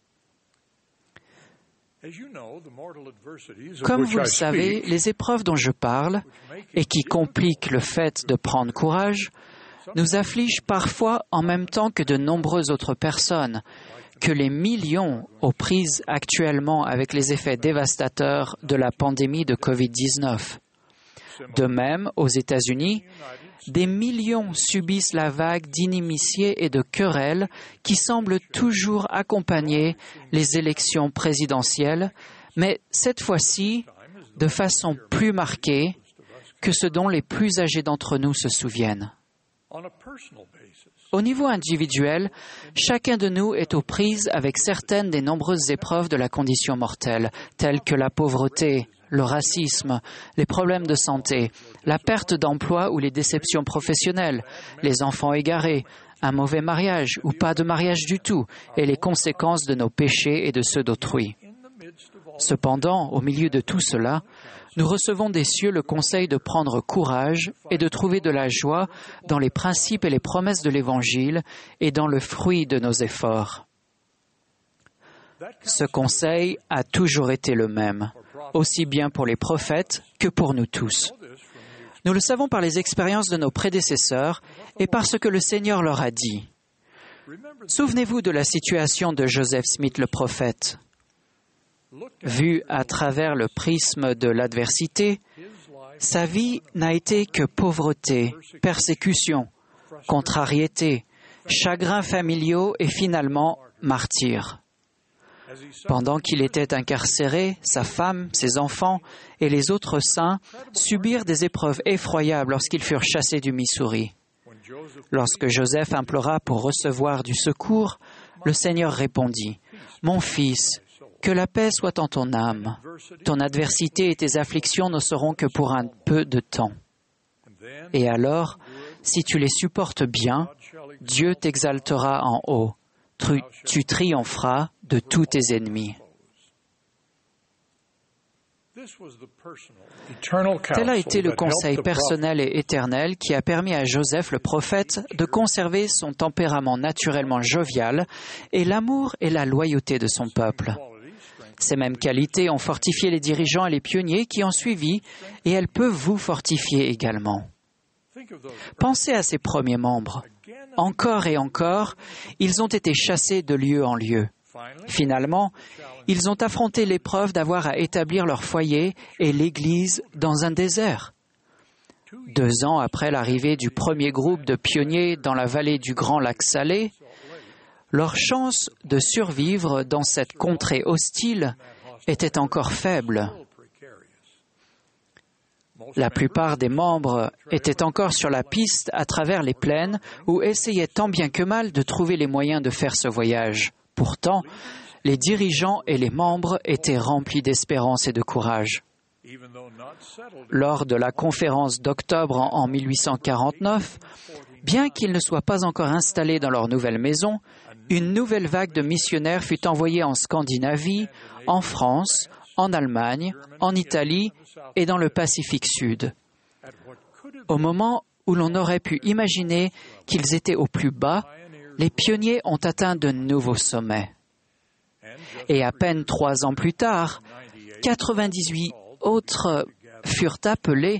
Comme vous le savez, les épreuves dont je parle, et qui compliquent le fait de prendre courage, nous affligent parfois en même temps que de nombreuses autres personnes, que les millions aux prises actuellement avec les effets dévastateurs de la pandémie de covid dix-neuf. De même, aux États-Unis, des millions subissent la vague d'inimitiés et de querelles qui semblent toujours accompagner les élections présidentielles, mais cette fois-ci, de façon plus marquée que ce dont les plus âgés d'entre nous se souviennent. Au niveau individuel, chacun de nous est aux prises avec certaines des nombreuses épreuves de la condition mortelle, telles que la pauvreté, le racisme, les problèmes de santé, la perte d'emploi ou les déceptions professionnelles, les enfants égarés, un mauvais mariage ou pas de mariage du tout, et les conséquences de nos péchés et de ceux d'autrui. Cependant, au milieu de tout cela, nous recevons des cieux le conseil de prendre courage et de trouver de la joie dans les principes et les promesses de l'Évangile et dans le fruit de nos efforts. Ce conseil a toujours été le même, aussi bien pour les prophètes que pour nous tous. Nous le savons par les expériences de nos prédécesseurs et par ce que le Seigneur leur a dit. Souvenez-vous de la situation de Joseph Smith le prophète. Vu à travers le prisme de l'adversité, sa vie n'a été que pauvreté, persécution, contrariété, chagrins familiaux et finalement martyr. Pendant qu'il était incarcéré, sa femme, ses enfants et les autres saints subirent des épreuves effroyables lorsqu'ils furent chassés du Missouri. Lorsque Joseph implora pour recevoir du secours, le Seigneur répondit « Mon fils, que la paix soit en ton âme. Ton adversité et tes afflictions ne seront que pour un peu de temps. Et alors, si tu les supportes bien, Dieu t'exaltera en haut. Tu, tu triompheras de tous tes ennemis. » Tel a été le conseil personnel et éternel qui a permis à Joseph le prophète de conserver son tempérament naturellement jovial et l'amour et la loyauté de son peuple. Ces mêmes qualités ont fortifié les dirigeants et les pionniers qui ont suivi, et elles peuvent vous fortifier également. Pensez à ces premiers membres. Encore et encore, ils ont été chassés de lieu en lieu. Finalement, ils ont affronté l'épreuve d'avoir à établir leur foyer et l'Église dans un désert. Deux ans après l'arrivée du premier groupe de pionniers dans la vallée du Grand Lac Salé, leur chance de survivre dans cette contrée hostile était encore faible. La plupart des membres étaient encore sur la piste à travers les plaines ou essayaient tant bien que mal de trouver les moyens de faire ce voyage. Pourtant, les dirigeants et les membres étaient remplis d'espérance et de courage. Lors de la conférence d'octobre en mille huit cent quarante-neuf, bien qu'ils ne soient pas encore installés dans leur nouvelle maison, une nouvelle vague de missionnaires fut envoyée en Scandinavie, en France, en Allemagne, en Italie et dans le Pacifique Sud. Au moment où l'on aurait pu imaginer qu'ils étaient au plus bas, les pionniers ont atteint de nouveaux sommets. Et à peine trois ans plus tard, quatre-vingt-dix-huit autres furent appelés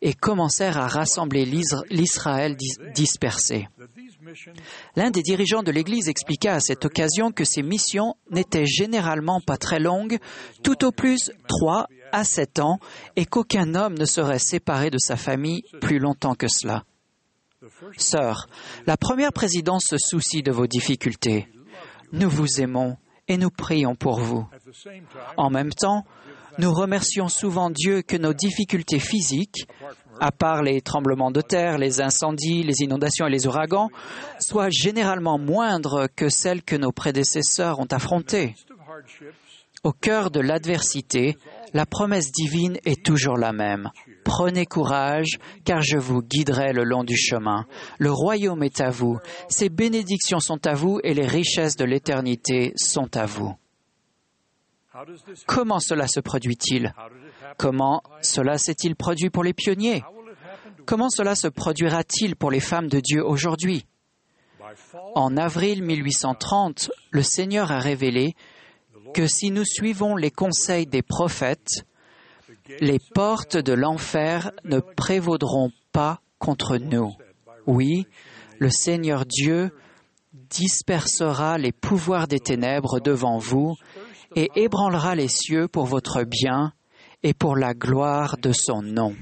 et commencèrent à rassembler l'Israël dispersé. L'un des dirigeants de l'Église expliqua à cette occasion que ces missions n'étaient généralement pas très longues, tout au plus trois à sept ans, et qu'aucun homme ne serait séparé de sa famille plus longtemps que cela. Sœurs, la première présidence se soucie de vos difficultés. Nous vous aimons et nous prions pour vous. En même temps, nous remercions souvent Dieu que nos difficultés physiques, à part les tremblements de terre, les incendies, les inondations et les ouragans, soient généralement moindres que celles que nos prédécesseurs ont affrontées. Au cœur de l'adversité, la promesse divine est toujours la même. Prenez courage, car je vous guiderai le long du chemin. Le royaume est à vous, ses bénédictions sont à vous et les richesses de l'éternité sont à vous. Comment cela se produit-il? Comment cela s'est-il produit pour les pionniers? Comment cela se produira-t-il pour les femmes de Dieu aujourd'hui? En avril mille huit cent trente, le Seigneur a révélé que si nous suivons les conseils des prophètes, les portes de l'enfer ne prévaudront pas contre nous. Oui, le Seigneur Dieu dispersera les pouvoirs des ténèbres devant vous et ébranlera les cieux pour votre bien et pour la gloire de son nom.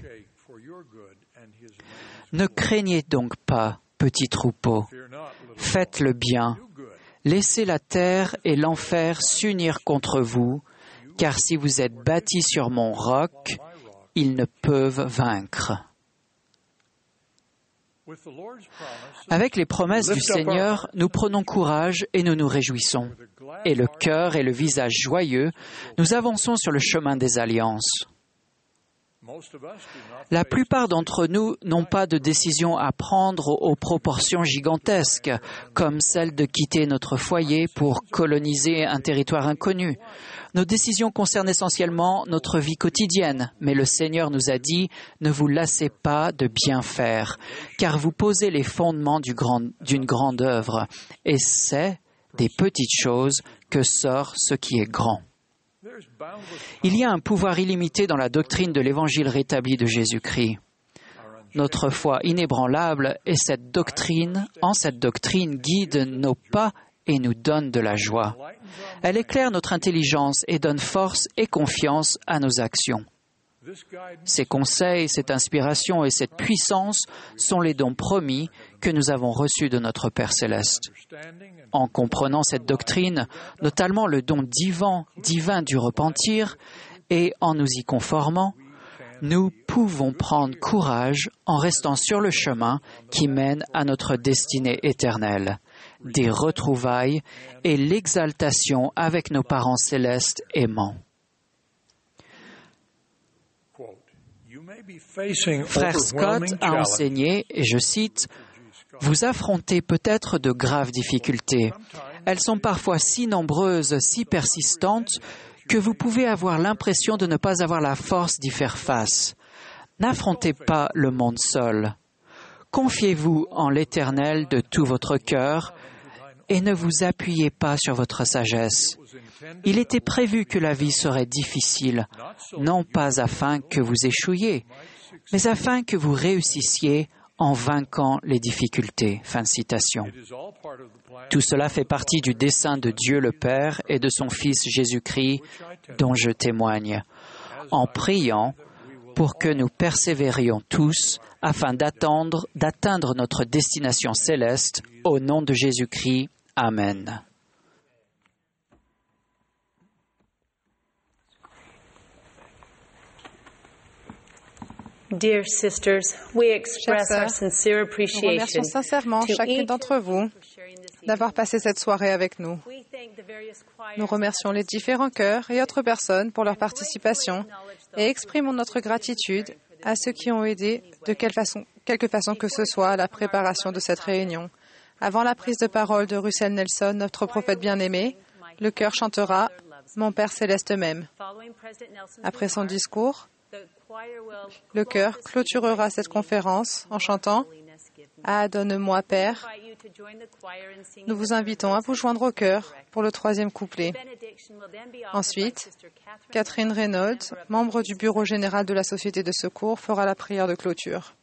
Ne craignez donc pas, petit troupeau. Faites le bien. Laissez la terre et l'enfer s'unir contre vous, car si vous êtes bâtis sur mon roc, ils ne peuvent vaincre. Avec les promesses du Seigneur, nous prenons courage et nous nous réjouissons. Et le cœur et le visage joyeux, nous avançons sur le chemin des alliances. La plupart d'entre nous n'ont pas de décision à prendre aux proportions gigantesques, comme celle de quitter notre foyer pour coloniser un territoire inconnu. Nos décisions concernent essentiellement notre vie quotidienne, mais le Seigneur nous a dit « Ne vous lassez pas de bien faire, car vous posez les fondements du grand, d'une grande œuvre, et c'est des petites choses que sort ce qui est grand. » Il y a un pouvoir illimité dans la doctrine de l'Évangile rétabli de Jésus-Christ. Notre foi inébranlable et cette doctrine, en cette doctrine, guide nos pas et nous donne de la joie. Elle éclaire notre intelligence et donne force et confiance à nos actions. Ces conseils, cette inspiration et cette puissance sont les dons promis que nous avons reçus de notre Père céleste. En comprenant cette doctrine, notamment le don divin, divin du repentir, et en nous y conformant, nous pouvons prendre courage en restant sur le chemin qui mène à notre destinée éternelle, des retrouvailles et l'exaltation avec nos parents célestes aimants. Frère Scott a enseigné, et je cite, « Vous affrontez peut-être de graves difficultés. Elles sont parfois si nombreuses, si persistantes, que vous pouvez avoir l'impression de ne pas avoir la force d'y faire face. N'affrontez pas le monde seul. Confiez-vous en l'Éternel de tout votre cœur et ne vous appuyez pas sur votre sagesse. Il était prévu que la vie serait difficile, non pas afin que vous échouiez, mais afin que vous réussissiez en vainquant les difficultés. » Fin de citation. Tout cela fait partie du dessein de Dieu le Père et de son Fils Jésus-Christ, dont je témoigne, en priant pour que nous persévérions tous afin d'attendre, d'atteindre notre destination céleste, au nom de Jésus-Christ. Amen. Dear sisters, we express our sincere appreciation. Nous remercions sincèrement chacune d'entre vous d'avoir passé cette soirée avec nous. Nous remercions les différents chœurs et autres personnes pour leur participation et exprimons notre gratitude à ceux qui ont aidé de quelle façon, quelque façon que ce soit à la préparation de cette réunion. Avant la prise de parole de Russell Nelson, notre prophète bien-aimé, le chœur chantera « Mon Père céleste m'aime ». Après son discours, le chœur clôturera cette conférence en chantant « Ah, donne-moi, Père, Nous vous invitons à vous joindre au chœur pour le troisième couplet. Ensuite, Catherine Reynolds, membre du bureau général de la Société de secours, fera la prière de clôture.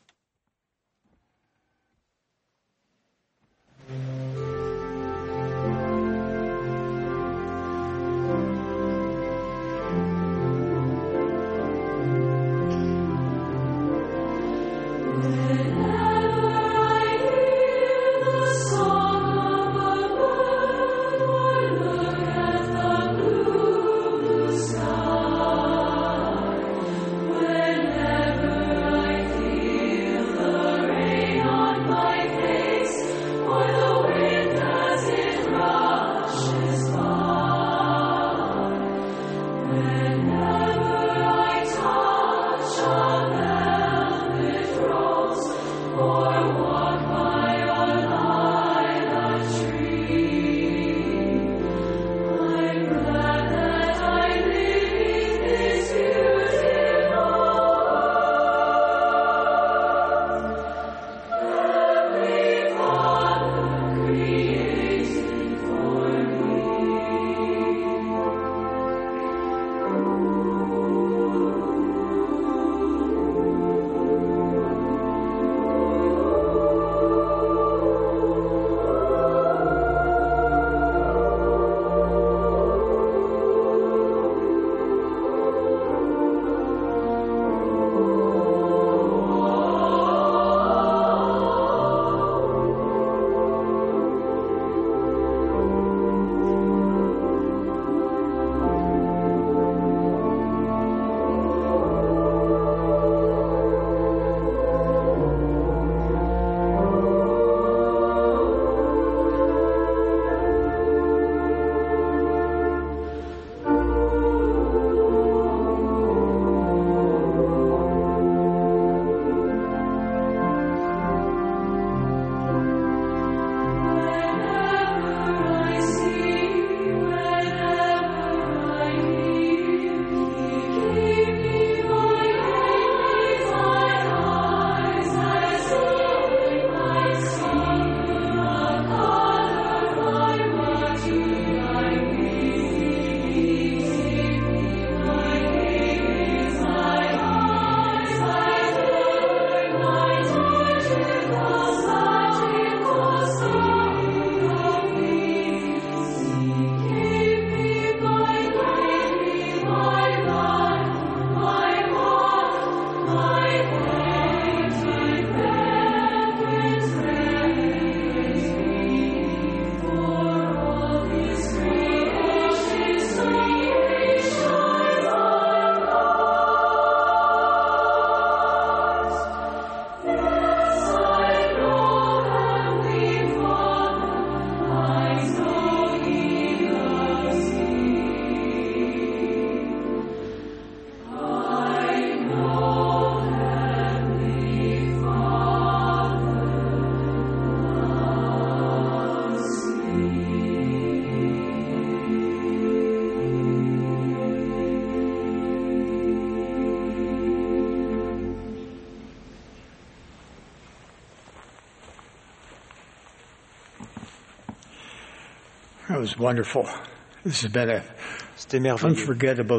C'était merveilleux.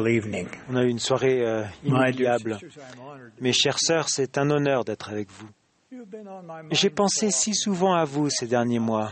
On a eu une soirée euh, inoubliable. Mes chères sœurs, c'est un honneur d'être avec vous. J'ai pensé si souvent à vous ces derniers mois.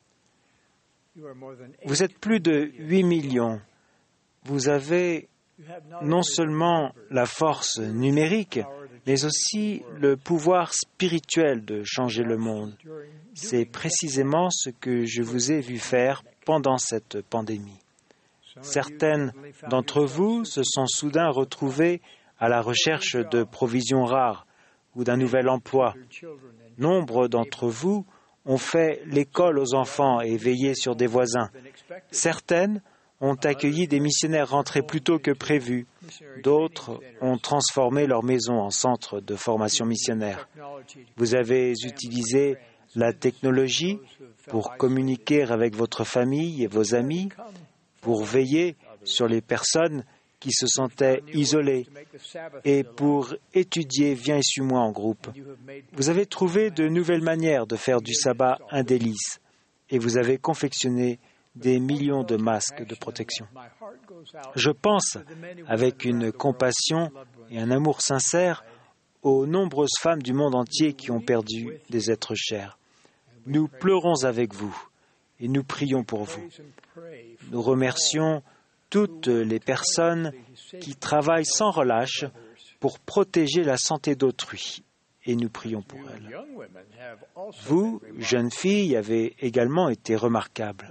Vous êtes plus de huit millions. Vous avez non seulement la force numérique, mais aussi le pouvoir spirituel de changer le monde. C'est précisément ce que je vous ai vu faire pendant cette pandémie. Certaines d'entre vous se sont soudain retrouvées à la recherche de provisions rares ou d'un nouvel emploi. Nombre d'entre vous ont fait l'école aux enfants et veillé sur des voisins. Certaines ont accueilli des missionnaires rentrés plus tôt que prévu. D'autres ont transformé leur maison en centre de formation missionnaire. Vous avez utilisé la technologie pour communiquer avec votre famille et vos amis, pour veiller sur les personnes qui se sentaient isolés et pour étudier Viens et suis-moi en groupe. Vous avez trouvé de nouvelles manières de faire du sabbat un délice et vous avez confectionné des millions de masques de protection. Je pense, avec une compassion et un amour sincère, aux nombreuses femmes du monde entier qui ont perdu des êtres chers. Nous pleurons avec vous et nous prions pour vous. Nous remercions toutes les personnes qui travaillent sans relâche pour protéger la santé d'autrui et nous prions pour elles. Vous, jeunes filles, avez également été remarquables.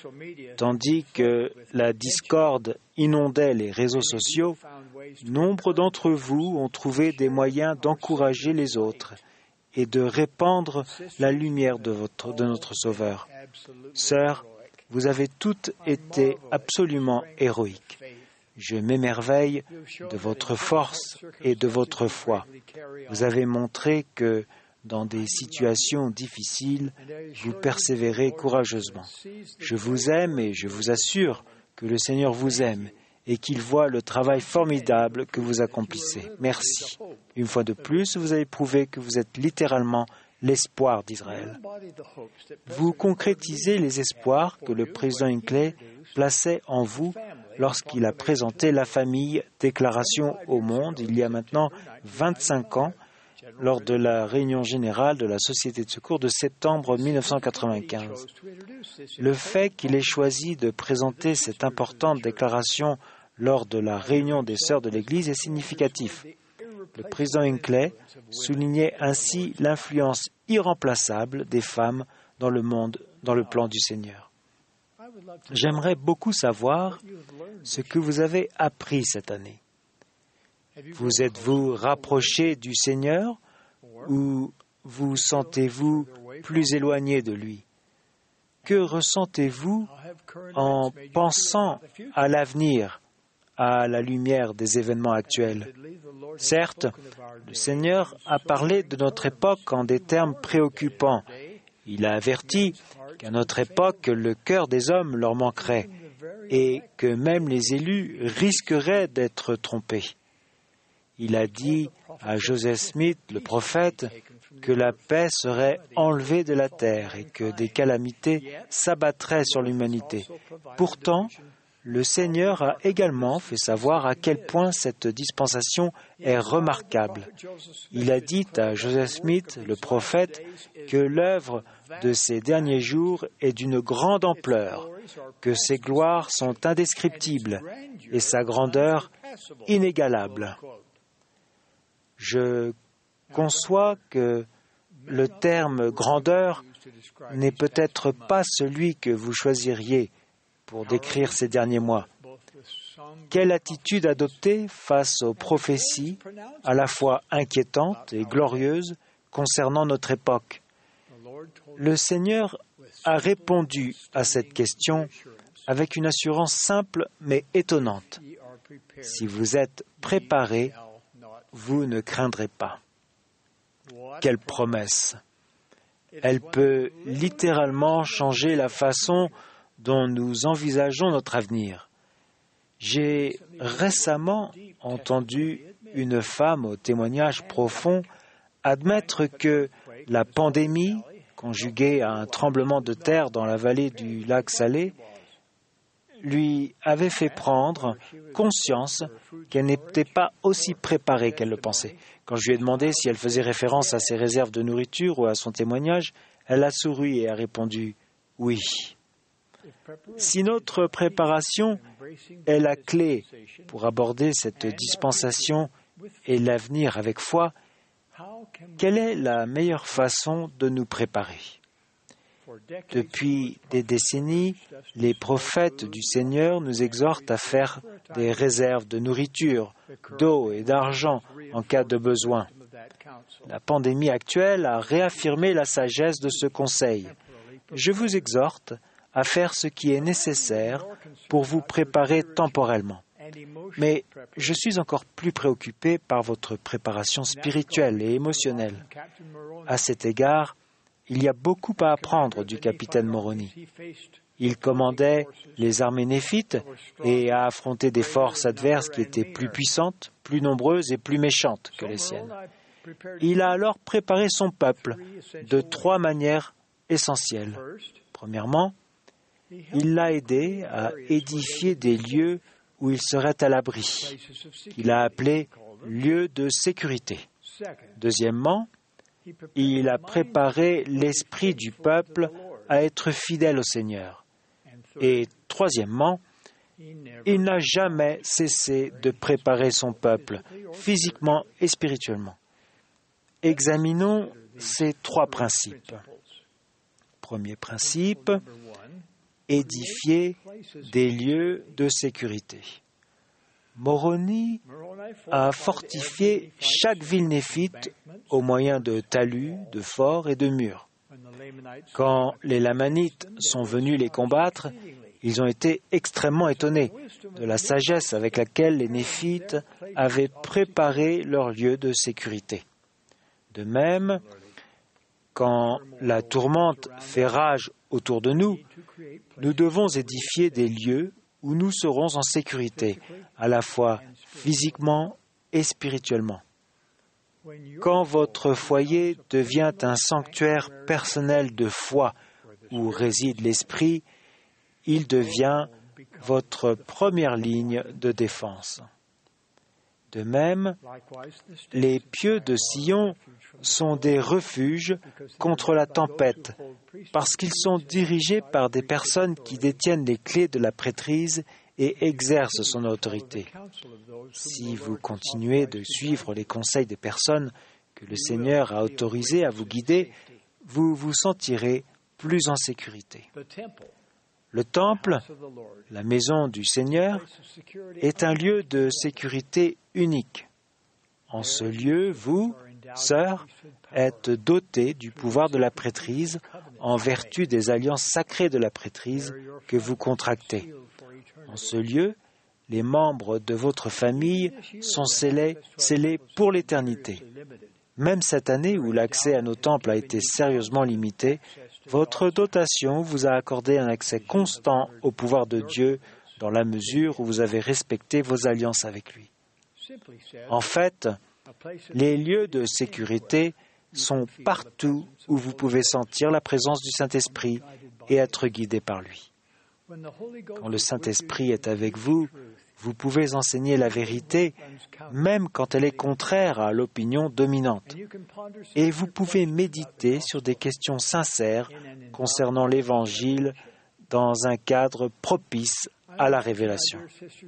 Tandis que la discorde inondait les réseaux sociaux, nombre d'entre vous ont trouvé des moyens d'encourager les autres et de répandre la lumière de, votre, de notre Sauveur. Sœurs, vous avez toutes été absolument héroïques. Je m'émerveille de votre force et de votre foi. Vous avez montré que, dans des situations difficiles, vous persévérez courageusement. Je vous aime et je vous assure que le Seigneur vous aime et qu'il voit le travail formidable que vous accomplissez. Merci. Une fois de plus, vous avez prouvé que vous êtes littéralement l'espoir d'Israël. Vous concrétisez les espoirs que le président Hinckley plaçait en vous lorsqu'il a présenté la famille Déclaration au monde il y a maintenant vingt-cinq ans lors de la réunion générale de la Société de secours de septembre mille neuf cent quatre-vingt-quinze. Le fait qu'il ait choisi de présenter cette importante déclaration lors de la réunion des sœurs de l'Église est significatif. Le président Hinckley soulignait ainsi l'influence irremplaçable des femmes dans le monde, dans le plan du Seigneur. J'aimerais beaucoup savoir ce que vous avez appris cette année. Vous êtes-vous rapproché du Seigneur ou vous sentez-vous plus éloigné de lui? Que ressentez-vous en pensant à l'avenir, à la lumière des événements actuels? Certes, le Seigneur a parlé de notre époque en des termes préoccupants. Il a averti qu'à notre époque, le cœur des hommes leur manquerait et que même les élus risqueraient d'être trompés. Il a dit à Joseph Smith, le prophète, que la paix serait enlevée de la terre et que des calamités s'abattraient sur l'humanité. Pourtant, le Seigneur a également fait savoir à quel point cette dispensation est remarquable. Il a dit à Joseph Smith, le prophète, que l'œuvre de ces derniers jours est d'une grande ampleur, que ses gloires sont indescriptibles et sa grandeur inégalable. Je conçois que le terme grandeur n'est peut-être pas celui que vous choisiriez pour décrire ces derniers mois. Quelle attitude adopter face aux prophéties à la fois inquiétantes et glorieuses concernant notre époque? Le Seigneur a répondu à cette question avec une assurance simple mais étonnante. Si vous êtes préparés, vous ne craindrez pas. Quelle promesse! Elle peut littéralement changer la façon dont nous envisageons notre avenir. J'ai récemment entendu une femme au témoignage profond admettre que la pandémie, conjuguée à un tremblement de terre dans la vallée du lac Salé, lui avait fait prendre conscience qu'elle n'était pas aussi préparée qu'elle le pensait. Quand je lui ai demandé si elle faisait référence à ses réserves de nourriture ou à son témoignage, elle a souri et a répondu « oui ». Si notre préparation est la clé pour aborder cette dispensation et l'avenir avec foi, quelle est la meilleure façon de nous préparer? Depuis des décennies, les prophètes du Seigneur nous exhortent à faire des réserves de nourriture, d'eau et d'argent en cas de besoin. La pandémie actuelle a réaffirmé la sagesse de ce conseil. Je vous exhorte à faire ce qui est nécessaire pour vous préparer temporellement. Mais je suis encore plus préoccupé par votre préparation spirituelle et émotionnelle. À cet égard, il y a beaucoup à apprendre du capitaine Moroni. Il commandait les armées néphites et a affronté des forces adverses qui étaient plus puissantes, plus nombreuses et plus méchantes que les siennes. Il a alors préparé son peuple de trois manières essentielles. Premièrement, il l'a aidé à édifier des lieux où il serait à l'abri, qu'il a appelés lieux de sécurité. Deuxièmement, il a préparé l'esprit du peuple à être fidèle au Seigneur. Et troisièmement, il n'a jamais cessé de préparer son peuple, physiquement et spirituellement. Examinons ces trois principes. Premier principe, édifier des lieux de sécurité. Moroni a fortifié chaque ville néphite au moyen de talus, de forts et de murs. Quand les Lamanites sont venus les combattre, ils ont été extrêmement étonnés de la sagesse avec laquelle les Néphites avaient préparé leur lieu de sécurité. De même, quand la tourmente fait rage autour de nous, nous devons édifier des lieux où nous serons en sécurité, à la fois physiquement et spirituellement. Quand votre foyer devient un sanctuaire personnel de foi où réside l'Esprit, il devient votre première ligne de défense. De même, les pieux de Sion sont des refuges contre la tempête, parce qu'ils sont dirigés par des personnes qui détiennent les clés de la prêtrise et exercent son autorité. Si vous continuez de suivre les conseils des personnes que le Seigneur a autorisées à vous guider, vous vous sentirez plus en sécurité. Le temple, la maison du Seigneur, est un lieu de sécurité unique. En ce lieu, vous, sœurs, êtes dotés du pouvoir de la prêtrise en vertu des alliances sacrées de la prêtrise que vous contractez. En ce lieu, les membres de votre famille sont scellés, scellés pour l'éternité. Même cette année où l'accès à nos temples a été sérieusement limité, votre dotation vous a accordé un accès constant au pouvoir de Dieu dans la mesure où vous avez respecté vos alliances avec lui. En fait, les lieux de sécurité sont partout où vous pouvez sentir la présence du Saint-Esprit et être guidé par lui. Quand le Saint-Esprit est avec vous, vous pouvez enseigner la vérité, même quand elle est contraire à l'opinion dominante. Et vous pouvez méditer sur des questions sincères concernant l'Évangile dans un cadre propice à la révélation.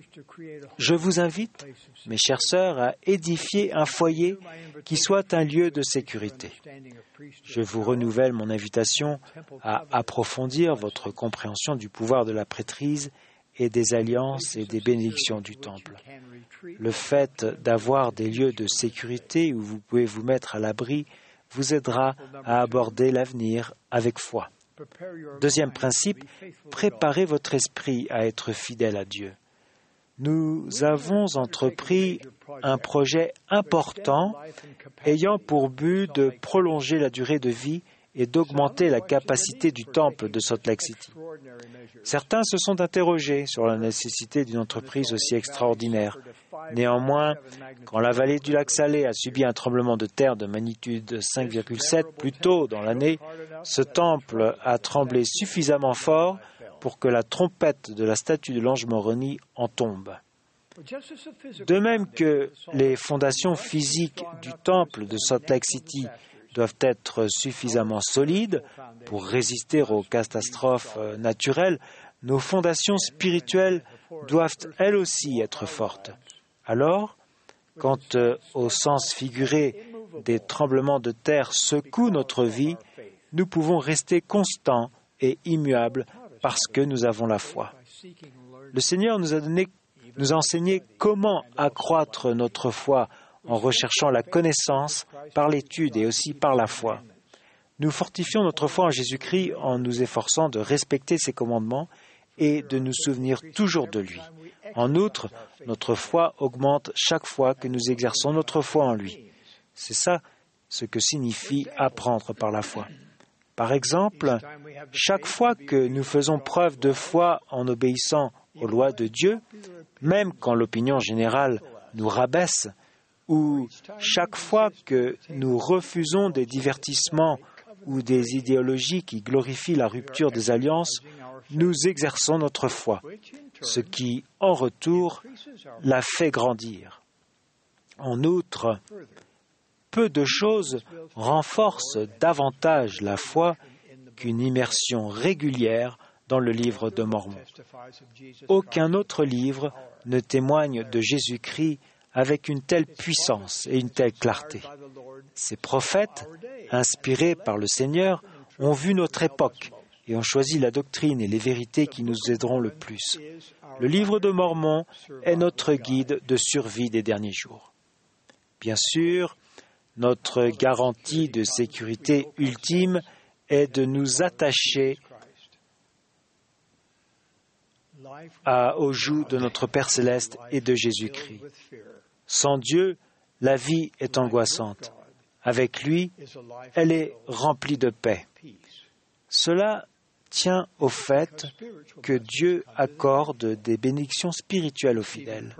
Je vous invite, mes chères sœurs, à édifier un foyer qui soit un lieu de sécurité. Je vous renouvelle mon invitation à approfondir votre compréhension du pouvoir de la prêtrise et des alliances et des bénédictions du temple. Le fait d'avoir des lieux de sécurité où vous pouvez vous mettre à l'abri vous aidera à aborder l'avenir avec foi. Deuxième principe, préparez votre esprit à être fidèle à Dieu. Nous avons entrepris un projet important ayant pour but de prolonger la durée de vie et d'augmenter la capacité du temple de Salt Lake City. Certains se sont interrogés sur la nécessité d'une entreprise aussi extraordinaire. Néanmoins, quand la vallée du lac Salé a subi un tremblement de terre de magnitude cinq virgule sept plus tôt dans l'année, ce temple a tremblé suffisamment fort pour que la trompette de la statue de l'ange Moroni en tombe. De même que les fondations physiques du temple de Salt Lake City doivent être suffisamment solides pour résister aux catastrophes naturelles, nos fondations spirituelles doivent elles aussi être fortes. Alors, quand au sens figuré des tremblements de terre secouent notre vie, nous pouvons rester constants et immuables parce que nous avons la foi. Le Seigneur nous a donné, nous a enseigné comment accroître notre foi en recherchant la connaissance par l'étude et aussi par la foi. Nous fortifions notre foi en Jésus-Christ en nous efforçant de respecter ses commandements et de nous souvenir toujours de lui. En outre, notre foi augmente chaque fois que nous exerçons notre foi en lui. C'est ça ce que signifie apprendre par la foi. Par exemple, Chaque fois que nous faisons preuve de foi en obéissant aux lois de Dieu, même quand l'opinion générale nous rabaisse, ou chaque fois que nous refusons des divertissements ou des idéologies qui glorifient la rupture des alliances, nous exerçons notre foi, ce qui, en retour, la fait grandir. En outre, peu de choses renforcent davantage la foi qu'une immersion régulière dans le livre de Mormon. Aucun autre livre ne témoigne de Jésus-Christ avec une telle puissance et une telle clarté. Ces prophètes, inspirés par le Seigneur, ont vu notre époque et ont choisi la doctrine et les vérités qui nous aideront le plus. Le livre de Mormon est notre guide de survie des derniers jours. Bien sûr, notre garantie de sécurité ultime est de nous attacher à, au joug de notre Père céleste et de Jésus-Christ. Sans Dieu, la vie est angoissante. Avec lui, elle est remplie de paix. Cela tient au fait que Dieu accorde des bénédictions spirituelles aux fidèles.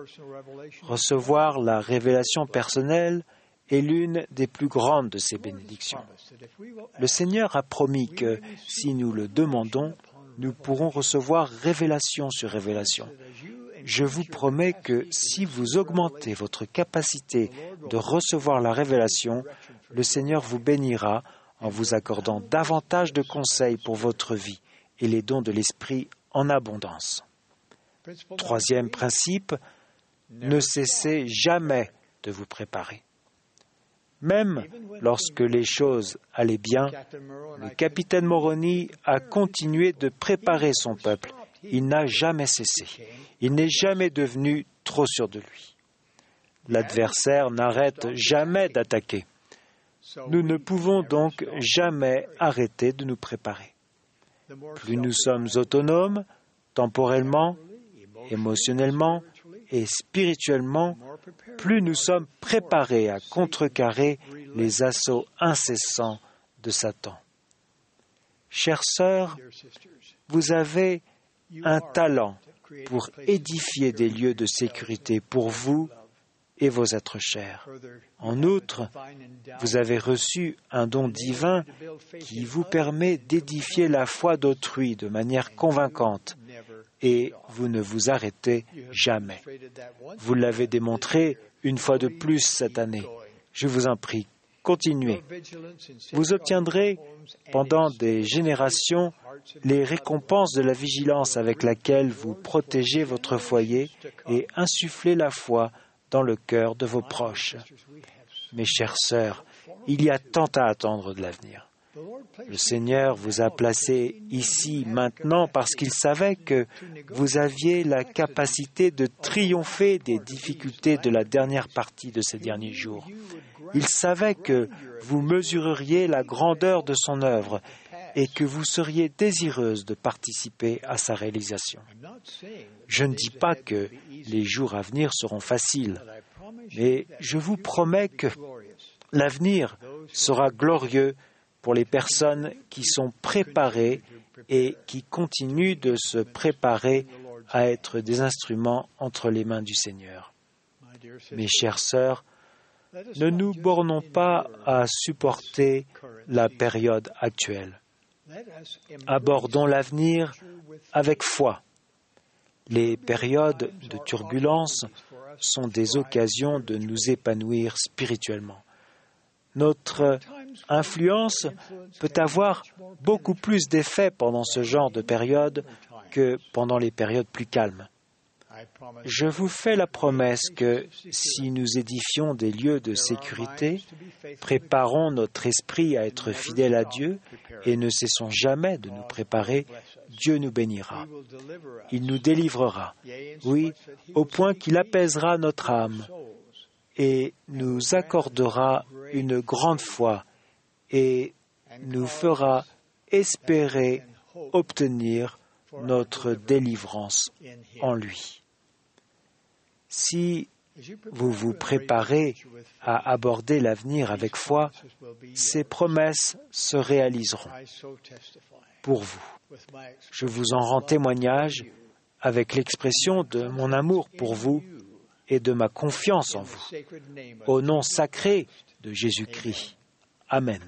Recevoir la révélation personnelle est l'une des plus grandes de ces bénédictions. Le Seigneur a promis que, si nous le demandons, nous pourrons recevoir révélation sur révélation. Je vous promets que si vous augmentez votre capacité de recevoir la révélation, le Seigneur vous bénira en vous accordant davantage de conseils pour votre vie et les dons de l'Esprit en abondance. Troisième principe, ne cessez jamais de vous préparer. Même lorsque les choses allaient bien, le capitaine Moroni a continué de préparer son peuple. Il n'a jamais cessé. Il n'est jamais devenu trop sûr de lui. L'adversaire n'arrête jamais d'attaquer. Nous ne pouvons donc jamais arrêter de nous préparer. Plus nous sommes autonomes, temporellement, émotionnellement et spirituellement, plus nous sommes préparés à contrecarrer les assauts incessants de Satan. Chères sœurs, vous avez un talent pour édifier des lieux de sécurité pour vous et vos êtres chers. En outre, vous avez reçu un don divin qui vous permet d'édifier la foi d'autrui de manière convaincante et vous ne vous arrêtez jamais. Vous l'avez démontré une fois de plus cette année. Je vous en prie, continuez. Vous obtiendrez pendant des générations les récompenses de la vigilance avec laquelle vous protégez votre foyer et insufflez la foi dans le cœur de vos proches. Mes chères sœurs, il y a tant à attendre de l'avenir. Le Seigneur vous a placé ici maintenant parce qu'il savait que vous aviez la capacité de triompher des difficultés de la dernière partie de ces derniers jours. Il savait que vous mesureriez la grandeur de son œuvre et que vous seriez désireuse de participer à sa réalisation. Je ne dis pas que les jours à venir seront faciles, mais je vous promets que l'avenir sera glorieux pour les personnes qui sont préparées et qui continuent de se préparer à être des instruments entre les mains du Seigneur. Mes chères sœurs, ne nous bornons pas à supporter la période actuelle. Abordons l'avenir avec foi. Les périodes de turbulence sont des occasions de nous épanouir spirituellement. Notre influence peut avoir beaucoup plus d'effet pendant ce genre de période que pendant les périodes plus calmes. Je vous fais la promesse que si nous édifions des lieux de sécurité, préparons notre esprit à être fidèles à Dieu et ne cessons jamais de nous préparer, Dieu nous bénira. Il nous délivrera, oui, au point qu'il apaisera notre âme et nous accordera une grande foi et nous fera espérer obtenir notre délivrance en lui. Si vous vous préparez à aborder l'avenir avec foi, ces promesses se réaliseront pour vous. Je vous en rends témoignage avec l'expression de mon amour pour vous et de ma confiance en vous. Au nom sacré de Jésus-Christ. Amen.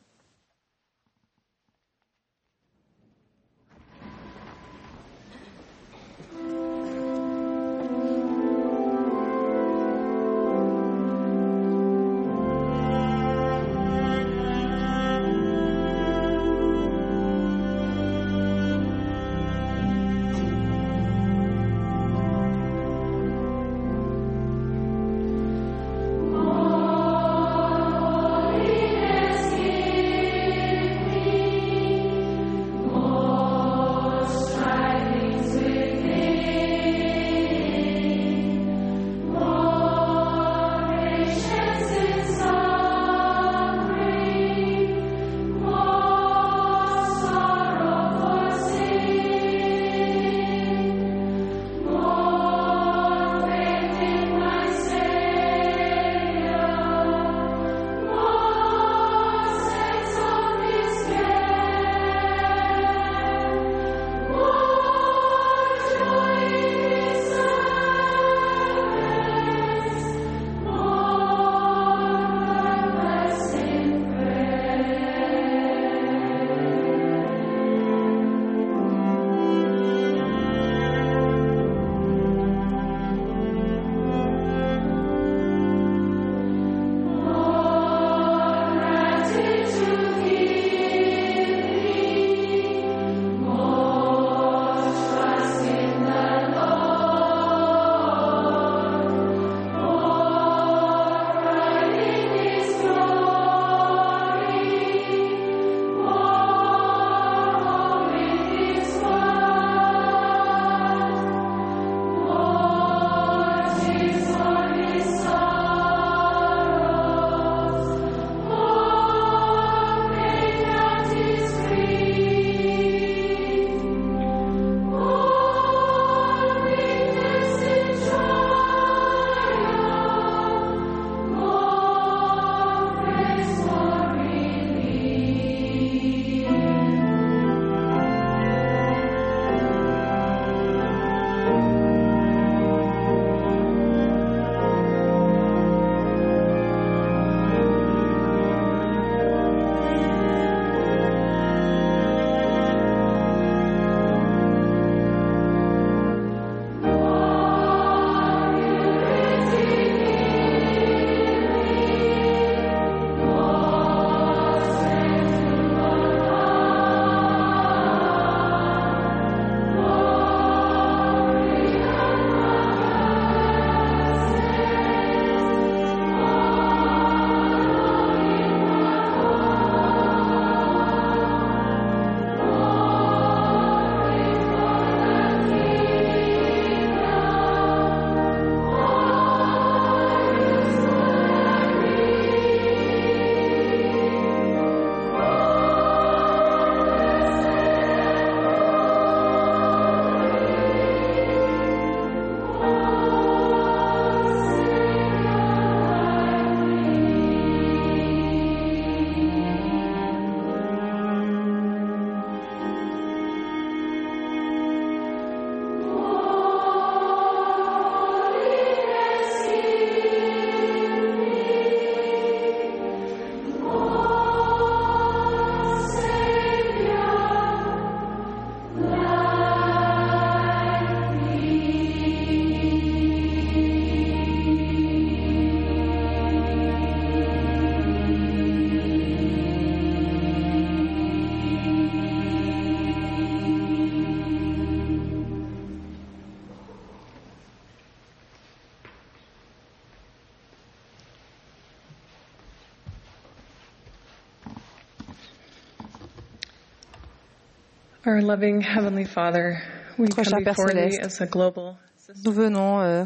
Our loving Heavenly Father, we come before thee as a global Nous venons euh,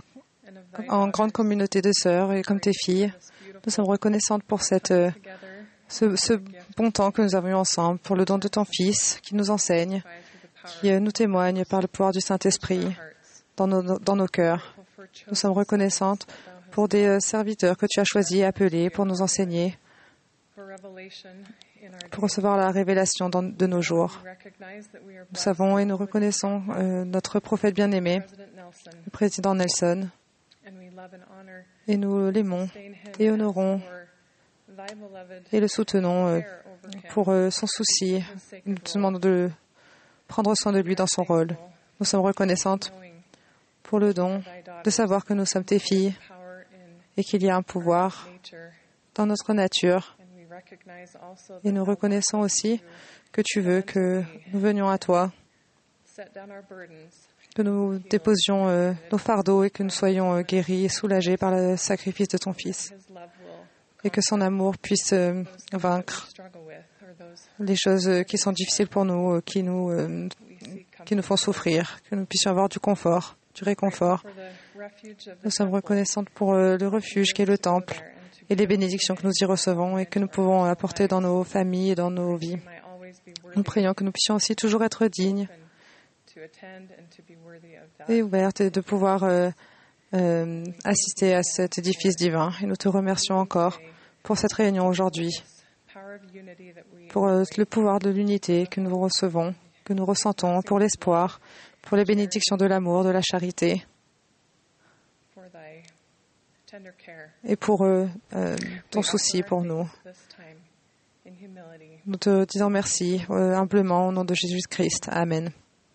en grande communauté de sœurs et comme tes filles. Nous sommes reconnaissantes pour cette, euh, ce, ce bon temps que nous avons eu ensemble, pour le don de ton Fils qui nous enseigne, qui euh, nous témoigne par le pouvoir du Saint-Esprit dans nos, dans nos cœurs. Nous sommes reconnaissantes pour des serviteurs que tu as choisis et appelés pour nous enseigner, pour recevoir la révélation dans, de nos jours. Nous savons et nous reconnaissons euh, notre prophète bien-aimé, le président Nelson, et nous l'aimons et honorons et le soutenons euh, pour euh, son souci. Nous te demandons de prendre soin de lui dans son rôle. Nous sommes reconnaissantes pour le don de savoir que nous sommes tes filles et qu'il y a un pouvoir dans notre nature. Et nous reconnaissons aussi que tu veux que nous venions à toi, que nous déposions euh, nos fardeaux et que nous soyons euh, guéris et soulagés par le sacrifice de ton Fils. Et que son amour puisse euh, vaincre les choses qui sont difficiles pour nous, qui nous, euh, qui nous font souffrir, que nous puissions avoir du confort, du réconfort. Nous sommes reconnaissantes pour euh, le refuge qui est le temple et les bénédictions que nous y recevons et que nous pouvons apporter dans nos familles et dans nos vies. Nous prions que nous puissions aussi toujours être dignes et ouvertes et de pouvoir euh, euh, assister à cet édifice divin. Et nous te remercions encore pour cette réunion aujourd'hui, pour euh, le pouvoir de l'unité que nous recevons, que nous ressentons, pour l'espoir, pour les bénédictions de l'amour, de la charité, et pour euh, euh, ton souci pour nous. Nous te disons merci euh, humblement au nom de Jésus-Christ. Amen.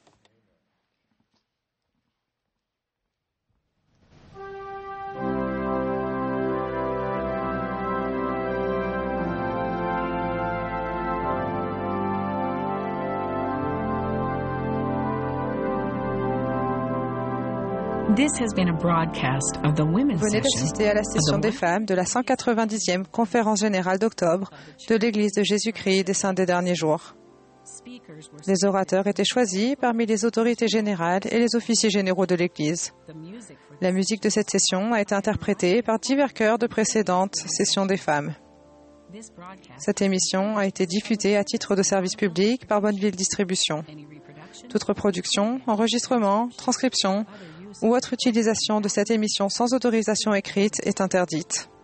Vous venez d'assister à la session des femmes de la cent quatre-vingt-dixième conférence générale d'octobre de l'Église de Jésus-Christ des Saints des Derniers Jours. Les orateurs étaient choisis parmi les autorités générales et les officiers généraux de l'Église. La musique de cette session a été interprétée par divers chœurs de précédentes sessions des femmes. Cette émission a été diffusée à titre de service public par Bonneville Distribution. Toute reproduction, enregistrement, transcription ou autre utilisation de cette émission sans autorisation écrite est interdite.